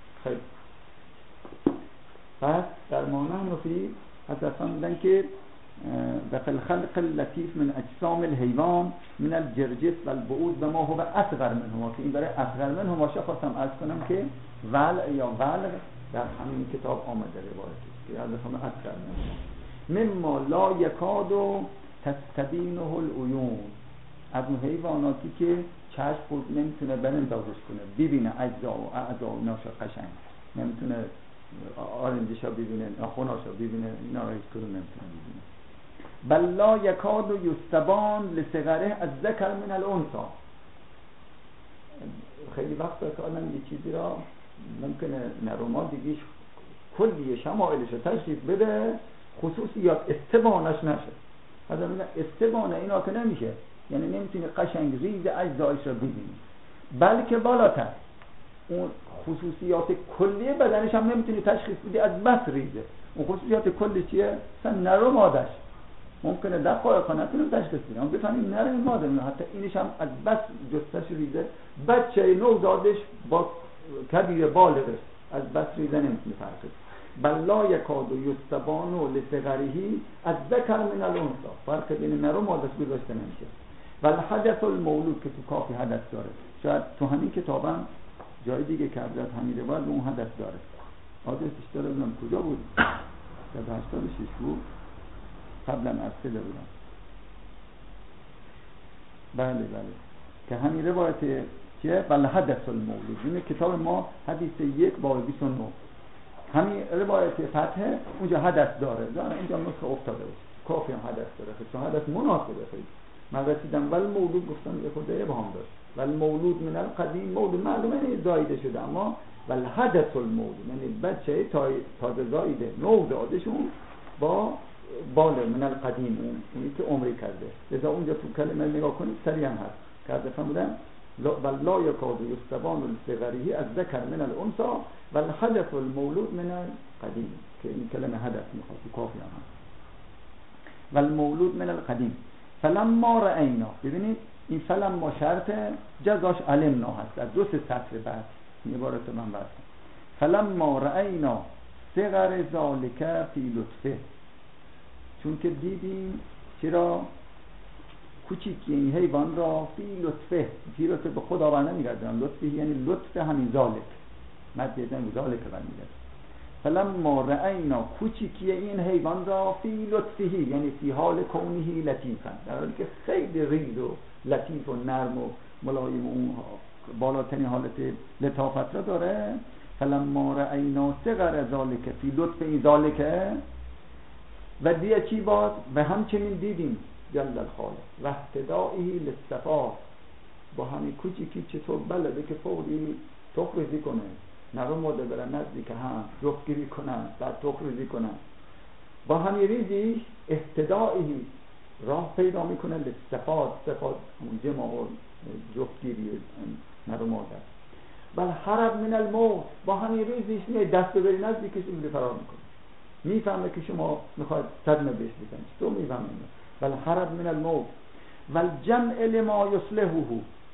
خیلی پس در مانع نفی حضرت میدن که و فی الخلق اللطیف من اجسام الحیوان من الجرجس و البعوض و ما هو اصغر منهما، که این برای اصغر منهما شا خواستم عرض کنم که ولع یا ولع در همین کتاب آمده روایتش که از همه اصغر منهما مما لا یکاد و تستبینه العیون، از اون حیواناتی که چشم خود نمیتونه بنندازش کنه ببینه اجزا و اعضا و ناشا قشنگ نمیتونه آرنجشا ببینه ناخوناشا ببینه اینا را هیچ کدوم نمیتونه ببینه. بل لا یکاد و یستبان لصغره از ذکر من الانثی، خیلی وقتا که آدم یه چیزی را ممکنه نروما دیگیش کلی شمائلش رو تشریف بده خصوصیات استبانش نشه. حالا میگن استبانه اینا که نمیشه، یعنی نمیتونی قشنگ ریز اجزایش رو ببینی، بلکه بالاتر اون خصوصیات کلی بدنش هم نمیتونی تشخیص بدی از بس ریزه. اون خصوصیات کلی چیه؟ مثلا نر و مادش ممکنه دقایق نتونیم تشخیص بدیم، اما بفهمیم نر و ماده، حتی اینش هم از بس جستش ریزه. بچه نوزادش با کبیر بالغش از بس ریزه نمیتونی فرقش. بل لا یکاد یستبان لصغرهی از ذکر من الانثی، فرق بین نر و مادش گذاشته نمیشه. ولی حدث المولود که تو کافی حدث داره، شاید تو همین کتابم جای دیگه که حضرت حمیده باید اون حدث داره. آدرسش داره بودم کجا بود؟ در هشتاد و شش بود، قبلا از سله بودم. بله بله که همین روایت که ولی حدث المولود، این کتاب ما حدیث یک با بیست و نه، همین روایت فتحه اونجا حدث داره، داره اینجا نسخه افتاده بود کافی هم حدث داره، چون حدث مناسبه. خیلی من رسیدم ولی مولود گفتم یه خورده ابهام داشت، ولی مولود من القدیم، مولود معلومه نیست زایده شده، اما ولی حدث المولود یعنی بچه تازه زایده نوزادشون با بالغ من القدیم، اونی که عمری کرده. لذا اونجا تو کلمه نگاه کنید سریع هم هست که از دفعه بودن بل لا یکاد یستبان لصغره از ذکر من الانثی ولی حدث المولود من القدیم، که این کلمه حدث میخواد تو کافی هم هست. والمولود من القدیم فلما رأینا، ببینید این فلما شرط جزاش علمنا هست، از دو سه سطر بعد این عبارت من برسن. فلما رأینا صغر ذالک فی لطفه، چون که دیدیم چرا کوچیکی این حیوان را فی لطفه، فی لطفه به خدا برنه میگردم، لطفه یعنی لطف همین ذالک، مدیدن ذالک برمیگرد. فلما رأینا کوچیکی این حیوان را فی لطفه یعنی فی حال کونهی لطیفا، در حالی که خیلی ریز و لطیف و نرم و ملایم، اون بالاترین حالت لطافت را داره. فلما رأینا صغر ذالک فی لطف این ذالک و دیگه چی باز و همچنین دیدیم جل الخالق و اهتدائه للصفات، با همین کوچیکی چطور بلده که فوری تخریزی کنه، نرو ماده برن نزدیک هم جفتگیری کنن بعد تخریزی کنن، با همین ریزیش اهتدائه راه پیدا میکنه للصفات، صفات همون جمع و جفتگیری نرو ماده. بل حرب من الموت، با همین ریزیش میه دست ببری نزدیکش اینجوری فرار میکنه، میفهمه که شما میخواید صدمه بهش بزنید، تو میفهمه. بل حرب من الموت والجمع لما یصلحه،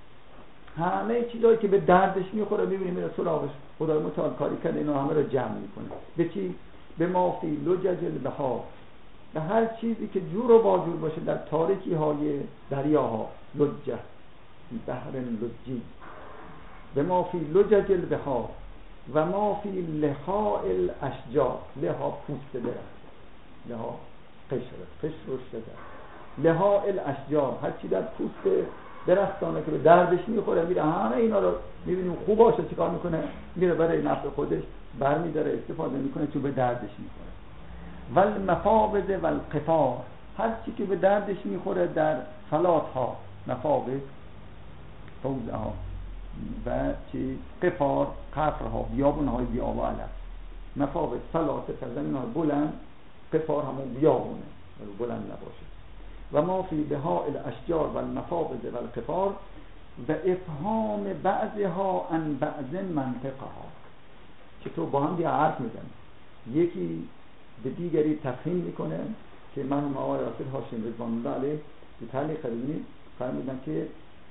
همه چیزایی که به دردش میخوره میبینیم میره سراغش، خدای متعال کاری کرده اینا همه رو جمع میکنه. به چی؟ به ما فی لجج البحار، به هر چیزی که جور و باجور باشه در تاریکی های دریاها، لجه بحر لجی، به ما فی لجج البحار و ما فی لحاء الاشجار، لحا پوست درخت، لحا قشر قشر و شجر، لحاء الاشجار هر چی در پوست درختانه که به دردش میخوره میره همه اینا رو میبینیم خوب باشه چیکار میکنه، میره برای نفع خودش برمیداره استفاده میکنه چون به دردش میخوره. والمفاوض والقفار، هر چی که به دردش میخوره در فلات ها، مفاوض فوزه ها و چی قفار قفر ها، بیابون های بیاب و علف. مفاوض فلات زمین های بلند، قفار همون بیابونه بلند نباشه. و ما فی بها الاشجار و المفاوض و القفار و افهام بعضها عن بعض منطقها، که تو با هم دیگه حرف میزنی، یکی به دیگری تفهیم میکنه که مرحوم آقای راسل هاشم رضوان الله علیه به تعلیق قدیمی فرمودن که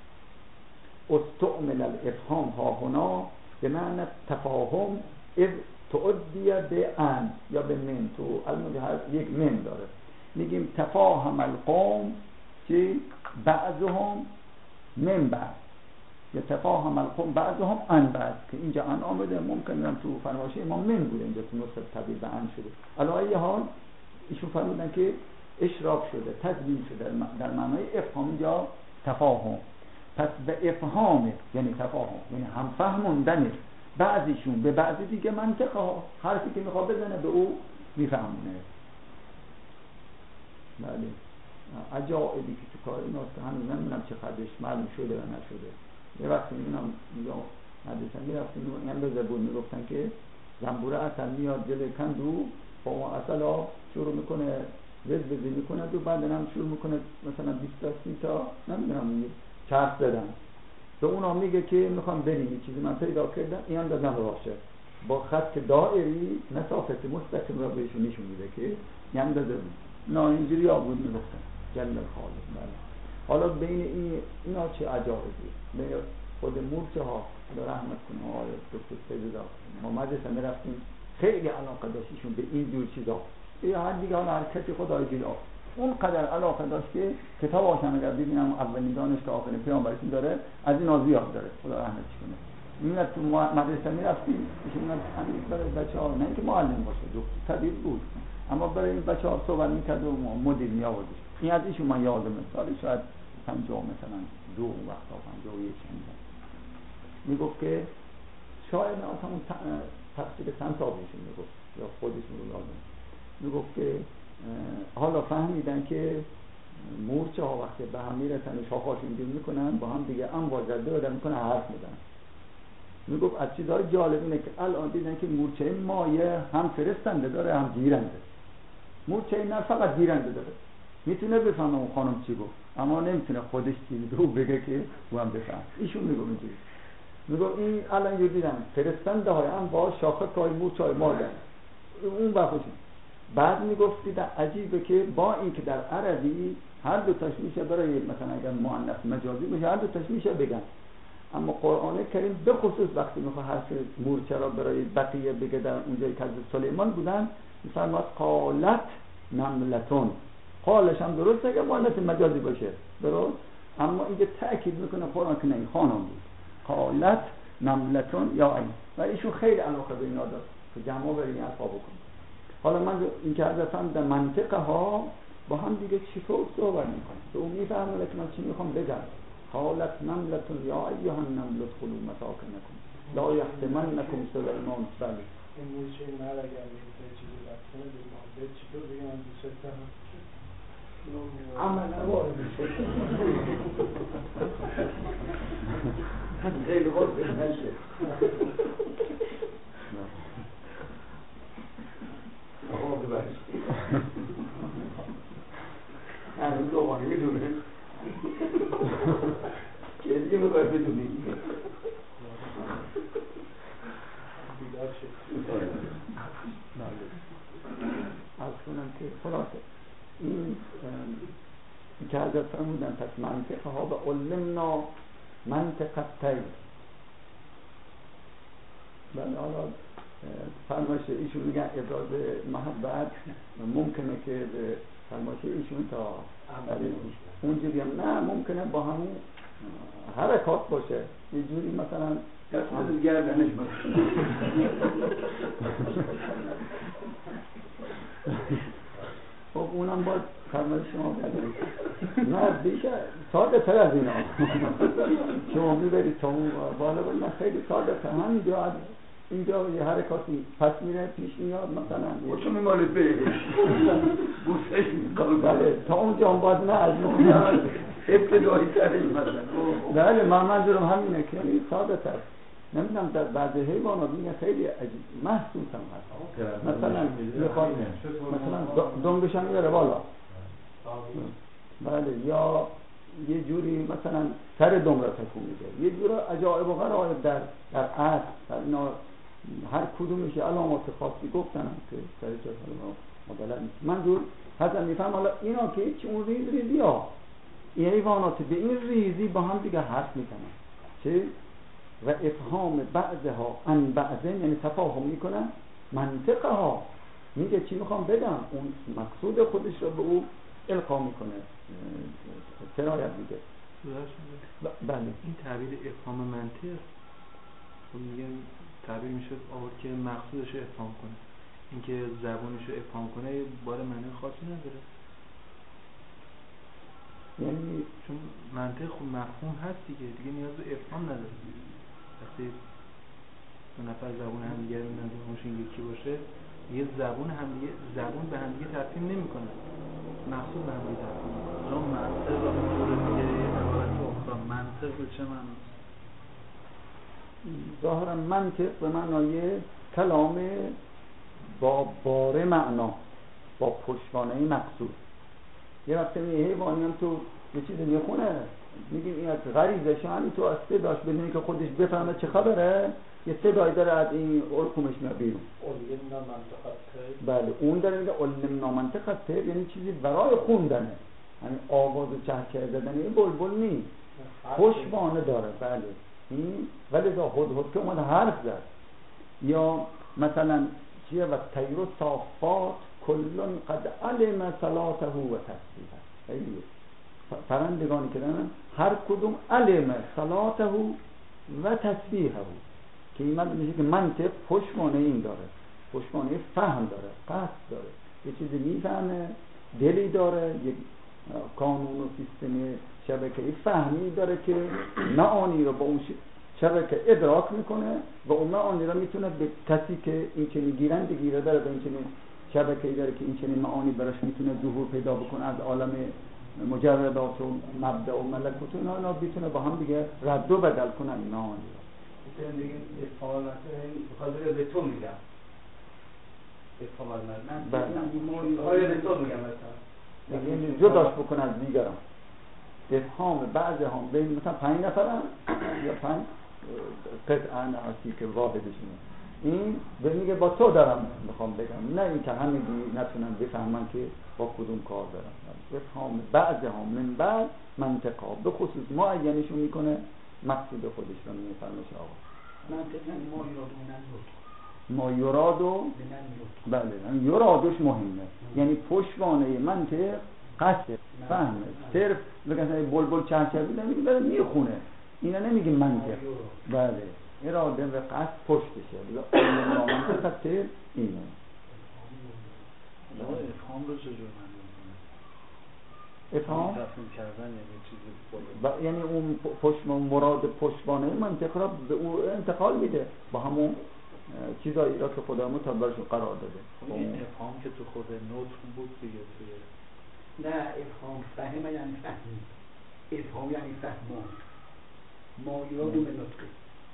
استعمل الافهام ها هنا به معنی تفاهم اذ تعدیه به ان یا به من، تو علم هر یک من داره، میگیم تفاهم القوم که بعضهم من بعض یا تفاهم القوم بعضهم عن بعض، که اینجا عن آمده، ممکنه تو فرمایش امام من بوده، اینجا تو نسخه تبدیل به عن شده. علی ای حال ایشون فرمودن که اشراف شده، تدوین شده در معنای افهام یا تفاهم. پس به افهام یعنی تفاهم یعنی هم فهموندن بعضیشون به بعضی دیگه منطقه ها، حرفی که میخواد بزنه به او میفهمونه. بله عجائبی که تو کار ایناست که هنوز نمیدونم چه قدرش معلوم شده و نشده. یه وقتی میدونم یا مدرسه میرفتیم این هم به زبون میگفتن که زنبوره اصل میاد جلوی کندو با اون اصل ها شروع میکنه وز وزی میکنه و بعد هم شروع میکنه مثلا بیست تا سی تا نمیدونم چرخ زدن. به اونا میگه که میخوام بریم چیزی من پیدا کردم، این هم دادم باشه با خط دائری مسافت مستقیم را بهشون نشون میده که این داده بود. نه اینجوری ها بود میگفتن جل خالق. بله حالا بین این اینا چه عجایبی بین خود مورچه ها خدا رحمت کنه آقای دکتر سیدزا ما مدرسه میرفتیم خیلی علاقه داشتیشون به این جور چیزا. یه هر دیگه حالا حرکتی خدای جل اون قدر علاقه داشت که کتاب آشان اگر ببینم اولین دانشگاه آخرین پیامبرشون داره از این زیاد داره خدا رحمتش کنه. میاد تو مدرسه میرفتیم ایشون همین برای بچه‌ها نه اینکه معلم باشه دکتر طبیب بود اما برای این بچه‌ها صحبت می‌کرد و مدیر می‌آوردش. این از ایشون من یادمه سال شاید پنجاه مثلا دو وقتا پنجاه و یک میگفت که شاید اصلا اون تفسیر سنتابیشون میگفت یا خودشون رو یادم میگفت که حالا فهمیدن که مورچه ها وقتی به هم میرسن و شاخهاشون دیر میکنن با هم دیگه انواع جده بادن میکنن حرف میزنن. میگفت از چیزهای جالب اینه که الان دیدن که مورچه مایه هم فرستنده داره هم گیرنده. مورچه نه فقط گیرنده داره، میتونه بفهمه اون خانم چی گفت اما نمیتونه خودش چیزی به او بگه که او هم بفهم. ایشون میگفت اینجوری میگفت این الان یه دیدن فرستنده های هم با شاخه کای مورچه های مادن اون بخوشون. بعد میگفت دیدن عجیبه که با اینکه در عربی هر دو تاش میشه برای مثلا اگر مؤنث مجازی باشه هر دو تاش میشه بگن، اما قرآن کریم به خصوص وقتی میخواد حرف مورچه را برای بقیه بگه در اونجایی که حضرت سلیمان بودن میفرماد قالت نملتون. قالش هم درسته که مؤنث مجازی باشه درست، اما اینجا تأکید میکنه قرآن که نه این خانم بود. قالت نملتون یا این و ایشون خیلی علاقه به اینا داشت که جمع بر این حرفا بکنه. حالا من این که حضرتم در منطقه ها با هم دیگه چطور صحبت میکنه به اون میفهمه که من چی میخوام بگم. قالت نملتون یا ایها النمل ادخلوا مساکنکم لا یحطمنکم سلیمان. بله این موشه نر اگر میگه چیزی بکنه به محبت چطور بگم من دوست دارم عملا وارد میشه خیلی خوب نشه آقا ببرش هنوز دوباره میدونه که دیگه میخواه بدونی بیدار شد. از کنم که خلاصه این که حضرت فرمودن پس منطقه ها به علمنا منطقه تیر. بله حالا فرمایش ایشون میگن ابراز محبت ممکنه که به فرمایش ایشون تا اونجوری هم نه ممکنه با همون حرکات باشه یه جوری مثلا دست گردنش باشه خب اونم باید فرمایش شما بگید نه بیشه ساده تر از اینا شما میبرید تا اون بالا باید من خیلی ساده تر همینجا اینجا یه حرکاتی پس میره پیش میاد مثلا خودشو میماله بهش بوسش میکنه بله تا اونجا هم باید نه از ابتدایی تره مثلا بله من منظورم همینه که ساده تر نمیدونم در بعض حیوانات میگن خیلی عجیب محسوس هم هست مثلا میخواد مثلا دنگش هم میبره بالا بله یا یه جوری مثلا سر دم را تکون میده یه جوری عجایب و غرایب در در اصل در اینا هر کدومش علامات خاصی گفتن که سر جا مدلل نیست. منظور حضرت میفهم حالا اینا که هیچ اون ریز ریزی ها این حیوانات به این ریزی با هم دیگه حرف میکنن چه؟ و افهام بعضها عن بعضن یعنی تفاهم میکنن منطقه ها میگه چی میخوام بگم، اون مقصود خودش رو به او القا میکنه، سرایت میده. بله این تعبیر افهام منطق خب میگن تعبیر میشه آورد که مقصودش رو افهام کنه، اینکه زبانش رو افهام کنه بار معنی خاصی نداره. یعنی چون منطق خب مفهوم هست دیگه، دیگه نیاز به افهام نداره. وقتی دو نفر زبان همدیگه رو نظرشون یکی باشه، یه زبان همدیگه زبان به همدیگه تفهیم نمیکنه، مقصود به همدیگه تفهیم میکنه. اون منطق رو اینجور دیگه یه عبارت اخرى منطق به چه معنی؟ ظاهرا منطق به معنای کلام با باره معنا، با پشتوانه مقصود. یه وقتی یه حیوانی هم تو یه چیزی میخونه، میگیم این از غریزشه، همین تو از صداش بدونی که خودش بفهمه چه خبره، یه صدایی داره از این علکومش میاد بیرون. علمنا منطق الطیر. بله اون داره میگه علمنا منطق الطیر، یعنی چیزی برای خوندنه، همین آواز و چهچه زدن، این بلبل نیست، پشتوانه داره. بله این ولی دا هدهد که اومد حرف زد. یا مثلا چیه و طیر و صافات کلون قد علم صلاته و تسبیحه. خیلی پرندگانی که دارن هر کدوم علم صلاته و تسبیحه، که این مد میشه که منطق پشتوانه این داره، پشتوانه فهم داره، قصد داره، یه چیزی میفهمه، دلی داره، یک قانون و سیستم شبکه فهمی داره که معانی رو با اون شبکه ادراک میکنه و اون معانی رو میتونه به کسی که این چنین گیرنده گیره داره، به این چنین شبکه‌ای داره که این چنین معانی براش میتونه ظهور پیدا بکنه از عالم مجردات و مبدأ و ملکوت و اینا، میتونه با هم دیگه رد و بدل کنن این معانی رو. مثلا دیگه افعال مثلا به تو میگم افعال من های به تو میگم مثلا یعنی جداش بکنه از دیگران. افهام بعضی هم بین مثلا پنج نفرن یا پنج قطعه نعاسی که واحدشونه، این به میگه با تو دارم میخوام بگم، نه این که همگی نتونن بفهمن که با کدوم کار دارن. افهام بعضی هم من بعد منطقا به خصوص معینشون میکنه، مقصود خودش رو میفرمشه. آقا منطق یعنی ما یرادو منن لطف ما یرادو بله یرادوش مهمه، یعنی پشتوانه منطق قصد فهمه. صرف بگن بلبل چهچه‌ای نمیگه داره میخونه، اینا نمیگه منطق. بله اراده و قصد پشتشه، بگه علم منطق تیر اینه. افهام رو چجور معنی میکنه؟ افهام تفهیم کردن یعنی چیزی ب... یعنی اون پشت مراد پشتوانه منطق را به او انتقال میده با همون چیزایی را که خدامون تا برشون قرار داده. این افهام که تو خود نطق بود دیگه توی نه افهام فهم یعنی فهمی، افهام یعنی فهمان، ما یرادو من نطقی،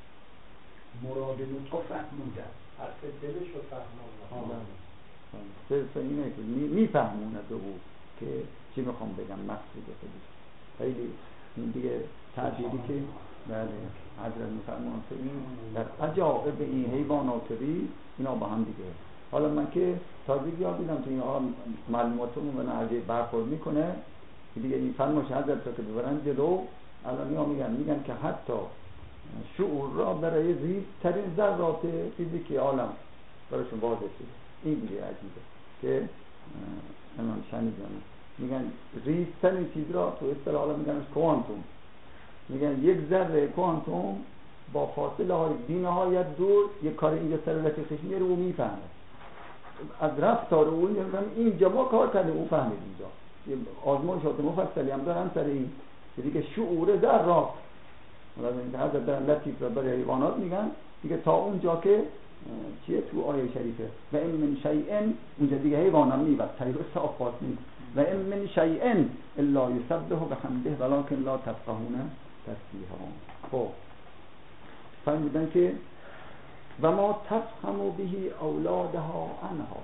مراد نطق فهموندن، حرف دلش رو فهمان. صرف اینه که میفهمونه به او که چی میخوام بگم، مقصود خودش. خیلی این دیگه تعبیری که بله حضرت میفرمان که این در عجائب این حیوانات ری اینا با هم دیگه. حالا من که تازگی یاد دیدم تو این معلوماتمون به نحوه برخورد میکنه دیگه، این فرمایش حضرت رو که ببرن جلو، الان اینا میگن میگن که حتی شعور را برای زیرترین ذرات فیزیکی عالم براشون واضح شده. این دیگه عجیبه که من شنیدم میگن ریزترین چیز را تو اصطلاح حالا میگن کوانتوم، میگن یک ذره کوانتوم با فاصله های بی‌نهایت دور یک کار اینجا سر رفیقش میره و میفهمه از رفتار اون، میگن اینجا ما کار کردیم او فهمید. اینجا یه آزمایشات مفصلی هم دارن سر این که دیگه شعور ذرات، مثلا حضرت دارن لطیف را برای حیوانات میگن دیگه تا اونجا که چیه تو آیه شریفه و این من شیئن، اونجا دیگه حیوان هم نیست، طریق صافات نیست، و این من شیئن الا یسبح بحمده ولکن لا تفقهون تسبیحهم. خب فرمودن که و ما تفهم بهی اولادها عنها،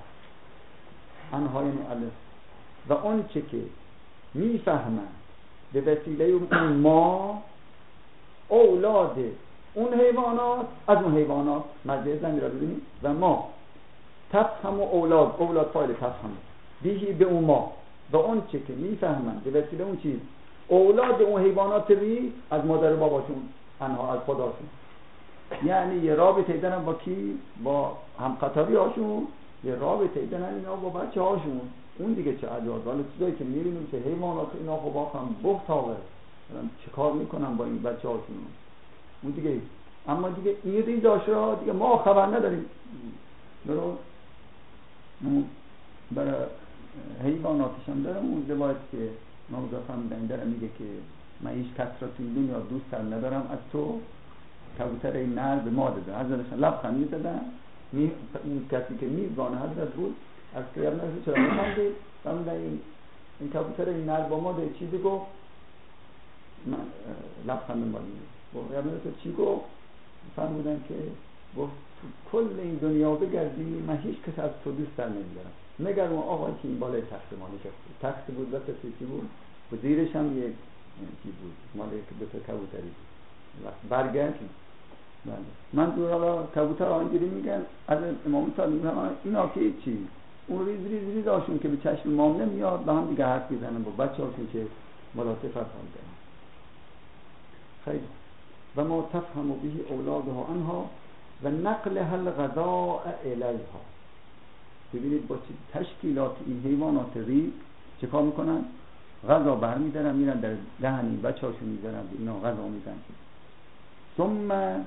عنها یعنی الف، و اون چه که میفهمند به وسیله اون ما اولاد اون حیوانات از اون حیوانات، مجموعه زمین را ببینید، و ما تفهم و اولاد، اولاد فایل تفهم بهی به اون ما و اون چه که میفهمند به وسیله اون چیز اولاد اون حیوانات ری از مادر باباشون، انها از خداشون، یعنی یه رابطه دارن با کی؟ با همقطاری هاشون یه رابطه دارن اینا با بچه هاشون. اون دیگه چه عجب. حالا چیزایی که میبینیم که حیوانات اینا خب هم بخت هاوه چه کار میکنن با این بچه هاشون، اون دیگه. اما دیگه این ریزاش را دیگه ما خبر نداریم. درست برای حیواناتش هم دارم اون روایت که موضوع فهمیدن داره میگه که من هیچ کس را توی دنیا دوست ندارم از تو کبوتر این نر به ما داده. حضرتشان لبخند میزدن، می اون کسی که میزبان حضرت بود از قیام نزد چرا میخندید فهمیدن این این کبوتر این نر با ما ده چیزی گفت، من لبخند مالی گفت قیام نزد چی گفت؟ فهمیدن که گفت کل این دنیا بگردی من هیچ کس از تو دوست نمیدارم مگر اون آقایی که این بالای تخت ما نشسته. تخت بود و سفیدی بود و زیرش هم یک چیز بود مال دو تا کبوتری. وقت برگشت من دور حالا کبوتر آنجوری میگن از امام صادق میگن اینا که چی اون ریز ریز ریز هاشون که به چشم ما نمیاد با هم دیگه حرف میزنن با بچه هاشون که ملاطفت هم دارن. خیلی و ما تفهم به اولادها انها و نقل هل غذاء الیها. ببینید با چه تشکیلات این حیوانات ریز چه کار میکنن؟ غذا برمیدارن میرن در دهنی بچه هاشون میذارن اینا غذا میدن. ثم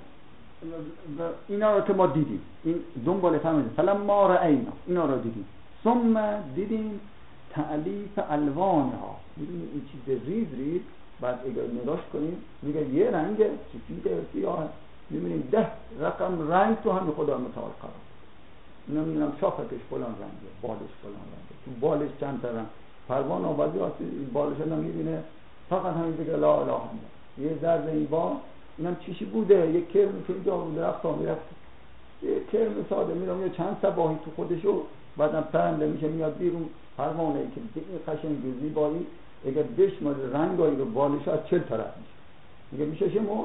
اینا رو که ما دیدیم این دنبال فهمیدیم فلما رأینا اینا رو دیدیم ثم دیدیم تألیف الوانها. میدونید این چیز ریز ریز بعد اگر نگاش کنیم میگه یه رنگ سفید سیاه، میبینیم ده رقم رنگ تو هم خدا متعال قرار. اینا میبینم شاخکش فلان رنگه، بالش فلان رنگه، تو بالش چند تا رنگ پروان آبادی هستی بالش هم میبینه فقط همین بگه لا اله الا الله. یه ذره این با اینم چیشی بوده یک کرم که اینجا بوده رفت تا میرفت یک کرم ساده میرم یه چند سباهی تو خودشو بعدم پرنده میشه میاد بیرون پروانه که دیگه قشنگ زیبایی اگر بشمار رنگایی رو بالش از چل طرف میشه میگه میشه شما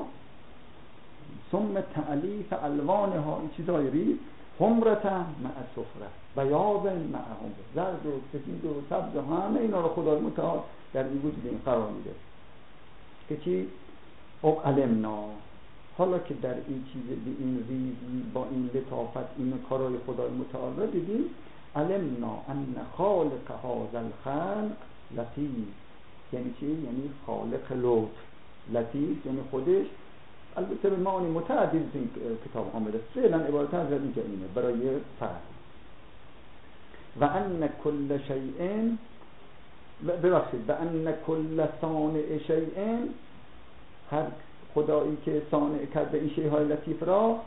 ثم تعلیف الوانها این چیزای ریز حمرتن مع صفره بیاض مع حمر زرد و سفید و سبز و همه اینا رو خدای متعال در این وجود این قرار میده که چی؟ او علمنا حالا که در این چیز به این ریزی با این لطافت این کارای خدای متعال را دیدیم علمنا ان خالق هذا الخلق لطیف. یعنی چی؟ یعنی خالق لطف لطیف یعنی خودش البته به معانی متعدد این کتاب آمده فعلا عبارت از اینجا اینه برای فرد و ان کل شیء ببخشید و ان کل صانع شیء هر خدایی که صانع کرده این شیء های لطیف را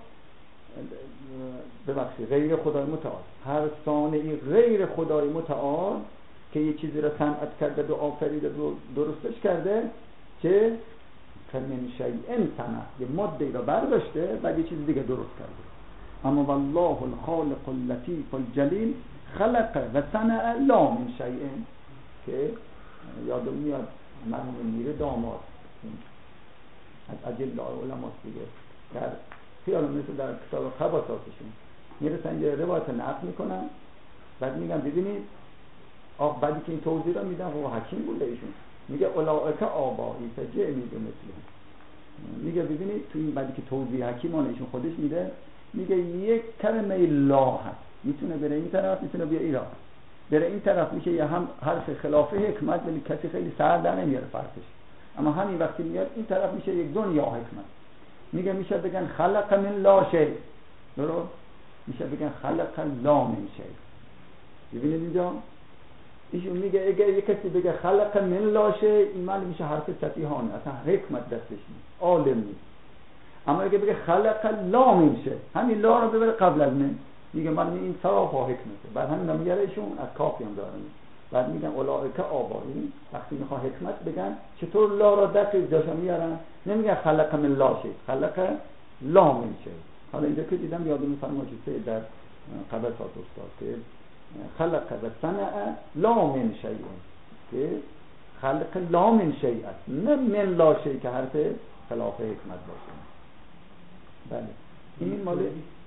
ببخشید غیر خدای متعال هر صانعی غیر خدای متعال که یه چیزی را صنعت کرده و آفریده و درستش کرده که من شیء صنع یه ماده را برداشته بعد یه چیز دیگه درست کرده. اما والله الخالق اللطیف الجلیل خلق و صنع لا من شیء که یادم میاد مرحوم میر داماد از اجل علماء دیگه در خیال مثل در کتاب خباساتشون میرسن یه روایت نقل میکنن بعد میگن ببینید آق بعدی که این توضیح را میدن و حکیم بوده ایشون میگه اولئک آبایی فجئنی بمثلهم. میگه ببینید تو این بعدی که توضیح حکیمانه ایشون خودش میده میگه یک کلمه لا هست میتونه بره این طرف میتونه بیا ایران بره این طرف میشه یه هم حرف خلاف حکمت ولی کسی خیلی سر در نمیاره فرقش اما همین وقتی میاد این طرف میشه یک دنیا حکمت. میگه میشه بگن خلق من لا شیء درست میشه بگن خلق لا من شیء. ببینید اینجا ایشون میگه اگه یک کسی بگه خلق من لا شیء این معنی میشه حرف سفیهانه اصلا حکمت دستش نیست عالم نیست. اما اگه بگه خلق لا من شیء همین لا رو ببره قبل از من میگه من این صراحا حکمته بعد همین میگه ایشون از کافی هم دارن بعد میگن اولئک آبایی وقتی میخواد حکمت بگن چطور لا را دقیق جاشو میارن نمیگن خلق من لا شیء خلق لا من شیء. حالا اینجا که دیدم یادم میفرما که در قبل سات استاد که خلق و صنع لا من شیء که خلق لا من شیء است نه من لا شیء که حرف خلاف حکمت باشه. بله این مال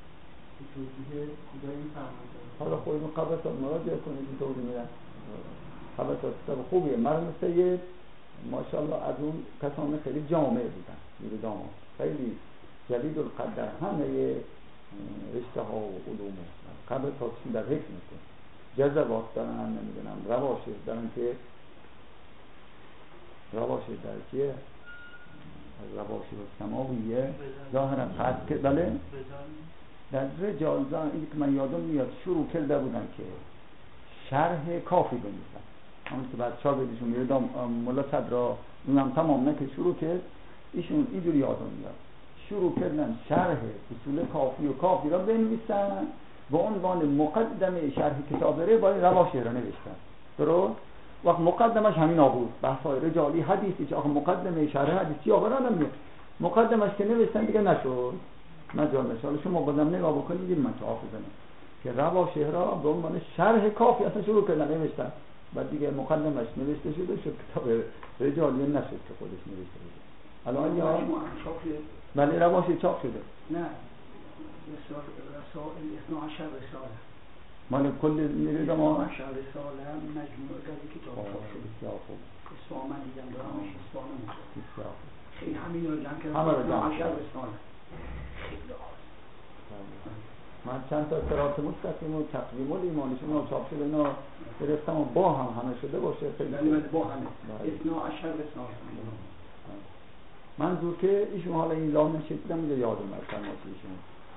حالا خودتون قبل سات مراجعه کنید این توضیح میدن قبل سات کتاب خوبیه. مرحوم سید ماشاءالله از اون کسان خیلی جامع بودن میره داماد خیلی جدید القدر همه رشته ها و علوم قبل تاسیسشون در حکمته جزوات دارن، نمیدونم رواشد دارن که رواشد در چیه؟ رواشد و سماویه ظاهرا قصد که بله در رجال زن این که من یادم میاد شروع کرده بودن که شرح کافی بنویسن، همون که بعد چا بدیشون میره مولا صدرا اونم تمام نه که شروع کرد ایشون اینجوری یادم میاد شروع کردن شرح اصول کافی و کافی را بنویسن با عنوان مقدمه شرح کتاب ربای رواشد را نوشتن. درست؟ وقت مقدمش همین آبود بحثای رجالی حدیثی که آخه مقدمه شرح حدیثی آورانم میاد مقدمش که نوشتن دیگه نشد مجال نشد. حالا شما بازم نگاه بکنید این من چه حافظنه که رواشد را به عنوان شرح کافی اصلا شروع کردن نوشتن بعد دیگه مقدمش نوشته شده شد کتاب رجالی نشد که خودش نوشته شده. الان یا بله رواشد چاپ شده نه رسائل اثنا عشر رساله مال کل میره ما اثنا عشر رساله مجموعه از کتاب چاپ شده بسیار خوب اسفان دیدم دارمش اسفان بسیار خوب خیلی همین رو جمع کردم همه رو جمع عشر رساله خیلی من چند تا اطلاعات مستقیم و تقویم الایمانشون رو چاپ شده اینا گرفتم و با هم همه شده باشه خیلی با همه اثنا عشر رساله منظور که ایشون حالا این لام نشیدم میگه یادم از فرمایششون.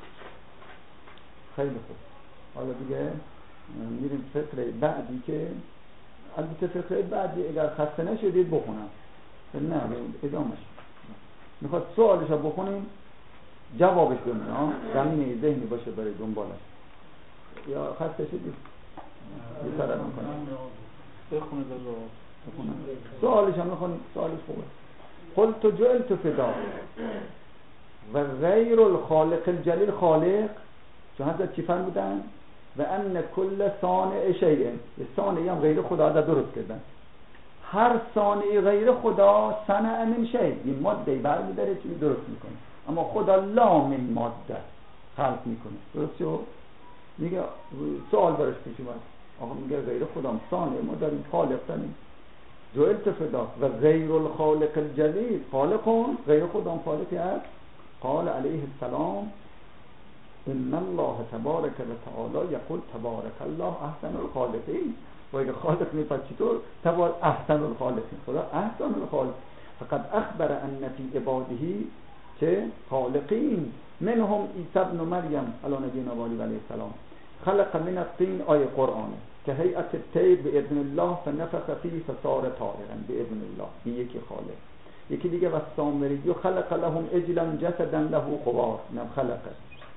خیلی خوب حالا دیگه میریم فقره بعدی که البته فقره بعدی اگر خسته نشدید بخونم نه ادامهش میخواد سوالش رو بخونیم جوابش بمونه زمینه ذهنی باشه برای دنبالش یا خسته شدید یه طرف میکنم بخونید از رو سوالش هم میخونیم سوالش خوبه قلت جعلت فدا و غیر الخالق الجلیل خالق چون حضرت چی فرمودن و ان کل صانع شیء صانعی هم غیر خدا را درست کردن هر صانعی غیر خدا صنع من شیء این ماده برمی‌داره چیزی درست میکنه اما خدا لا من ماده خلق میکنه. درست شد؟ میگه سوال برش پیش اومد آقا میگه غیر خدا صانع ما داریم خالق داریم جعلت فدا و غیر الخالق الجلیل خالقون غیر خدا خالقی است. قال علیه السلام ان الله تبارک و تعالی یقول تبارک الله احسن الخالقین و اگه خالق میپس چطور تبارک احسن الخالقین خدا احسن الخالق فقد اخبر ان فی عباده چه خالقین منهم عیسی ابن مریم علی نبینا و علیه السلام خلق من الطین آیه قرآنه که هیئت الطیر باذن الله فنفخ فیه فصار طائرا باذن الله این یکی خالق. یکی دیگه و سامری خلق لهم اجلا جسدا له خوار نم خلقه.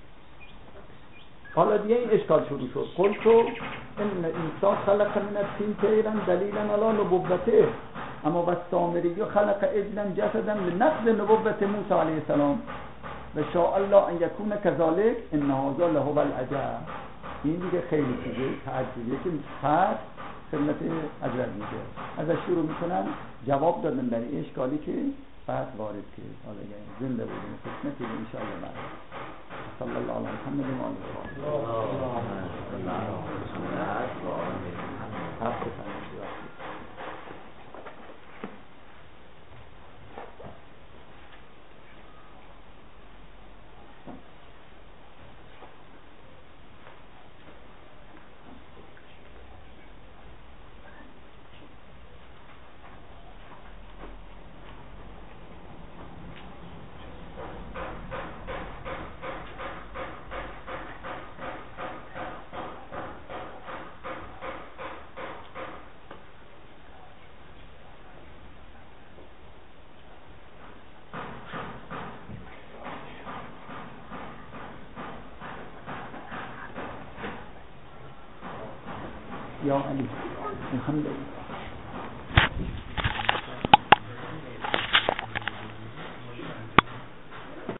حالا دیگه این اشکال شروع شد قلتو ان عیسی خلق من الطین طیرا دلیلا علی نبوته اما و سامری خلق اجلا جسدا لنقض نبوت موسی علیه السلام و شاء الله ان یکون كذلك ان هذا له العجب. این دیگه خیلی چیزه تعجبیه که فرد خدمت عجب میگه ازش شروع میکنن جواب دادن در این اشکالی که بعد وارد که حالا زنده بودیم خدمتی ان شاء الله بعد صلی الله علیه محمد و آله و صحبه. یا علی الحمدلله.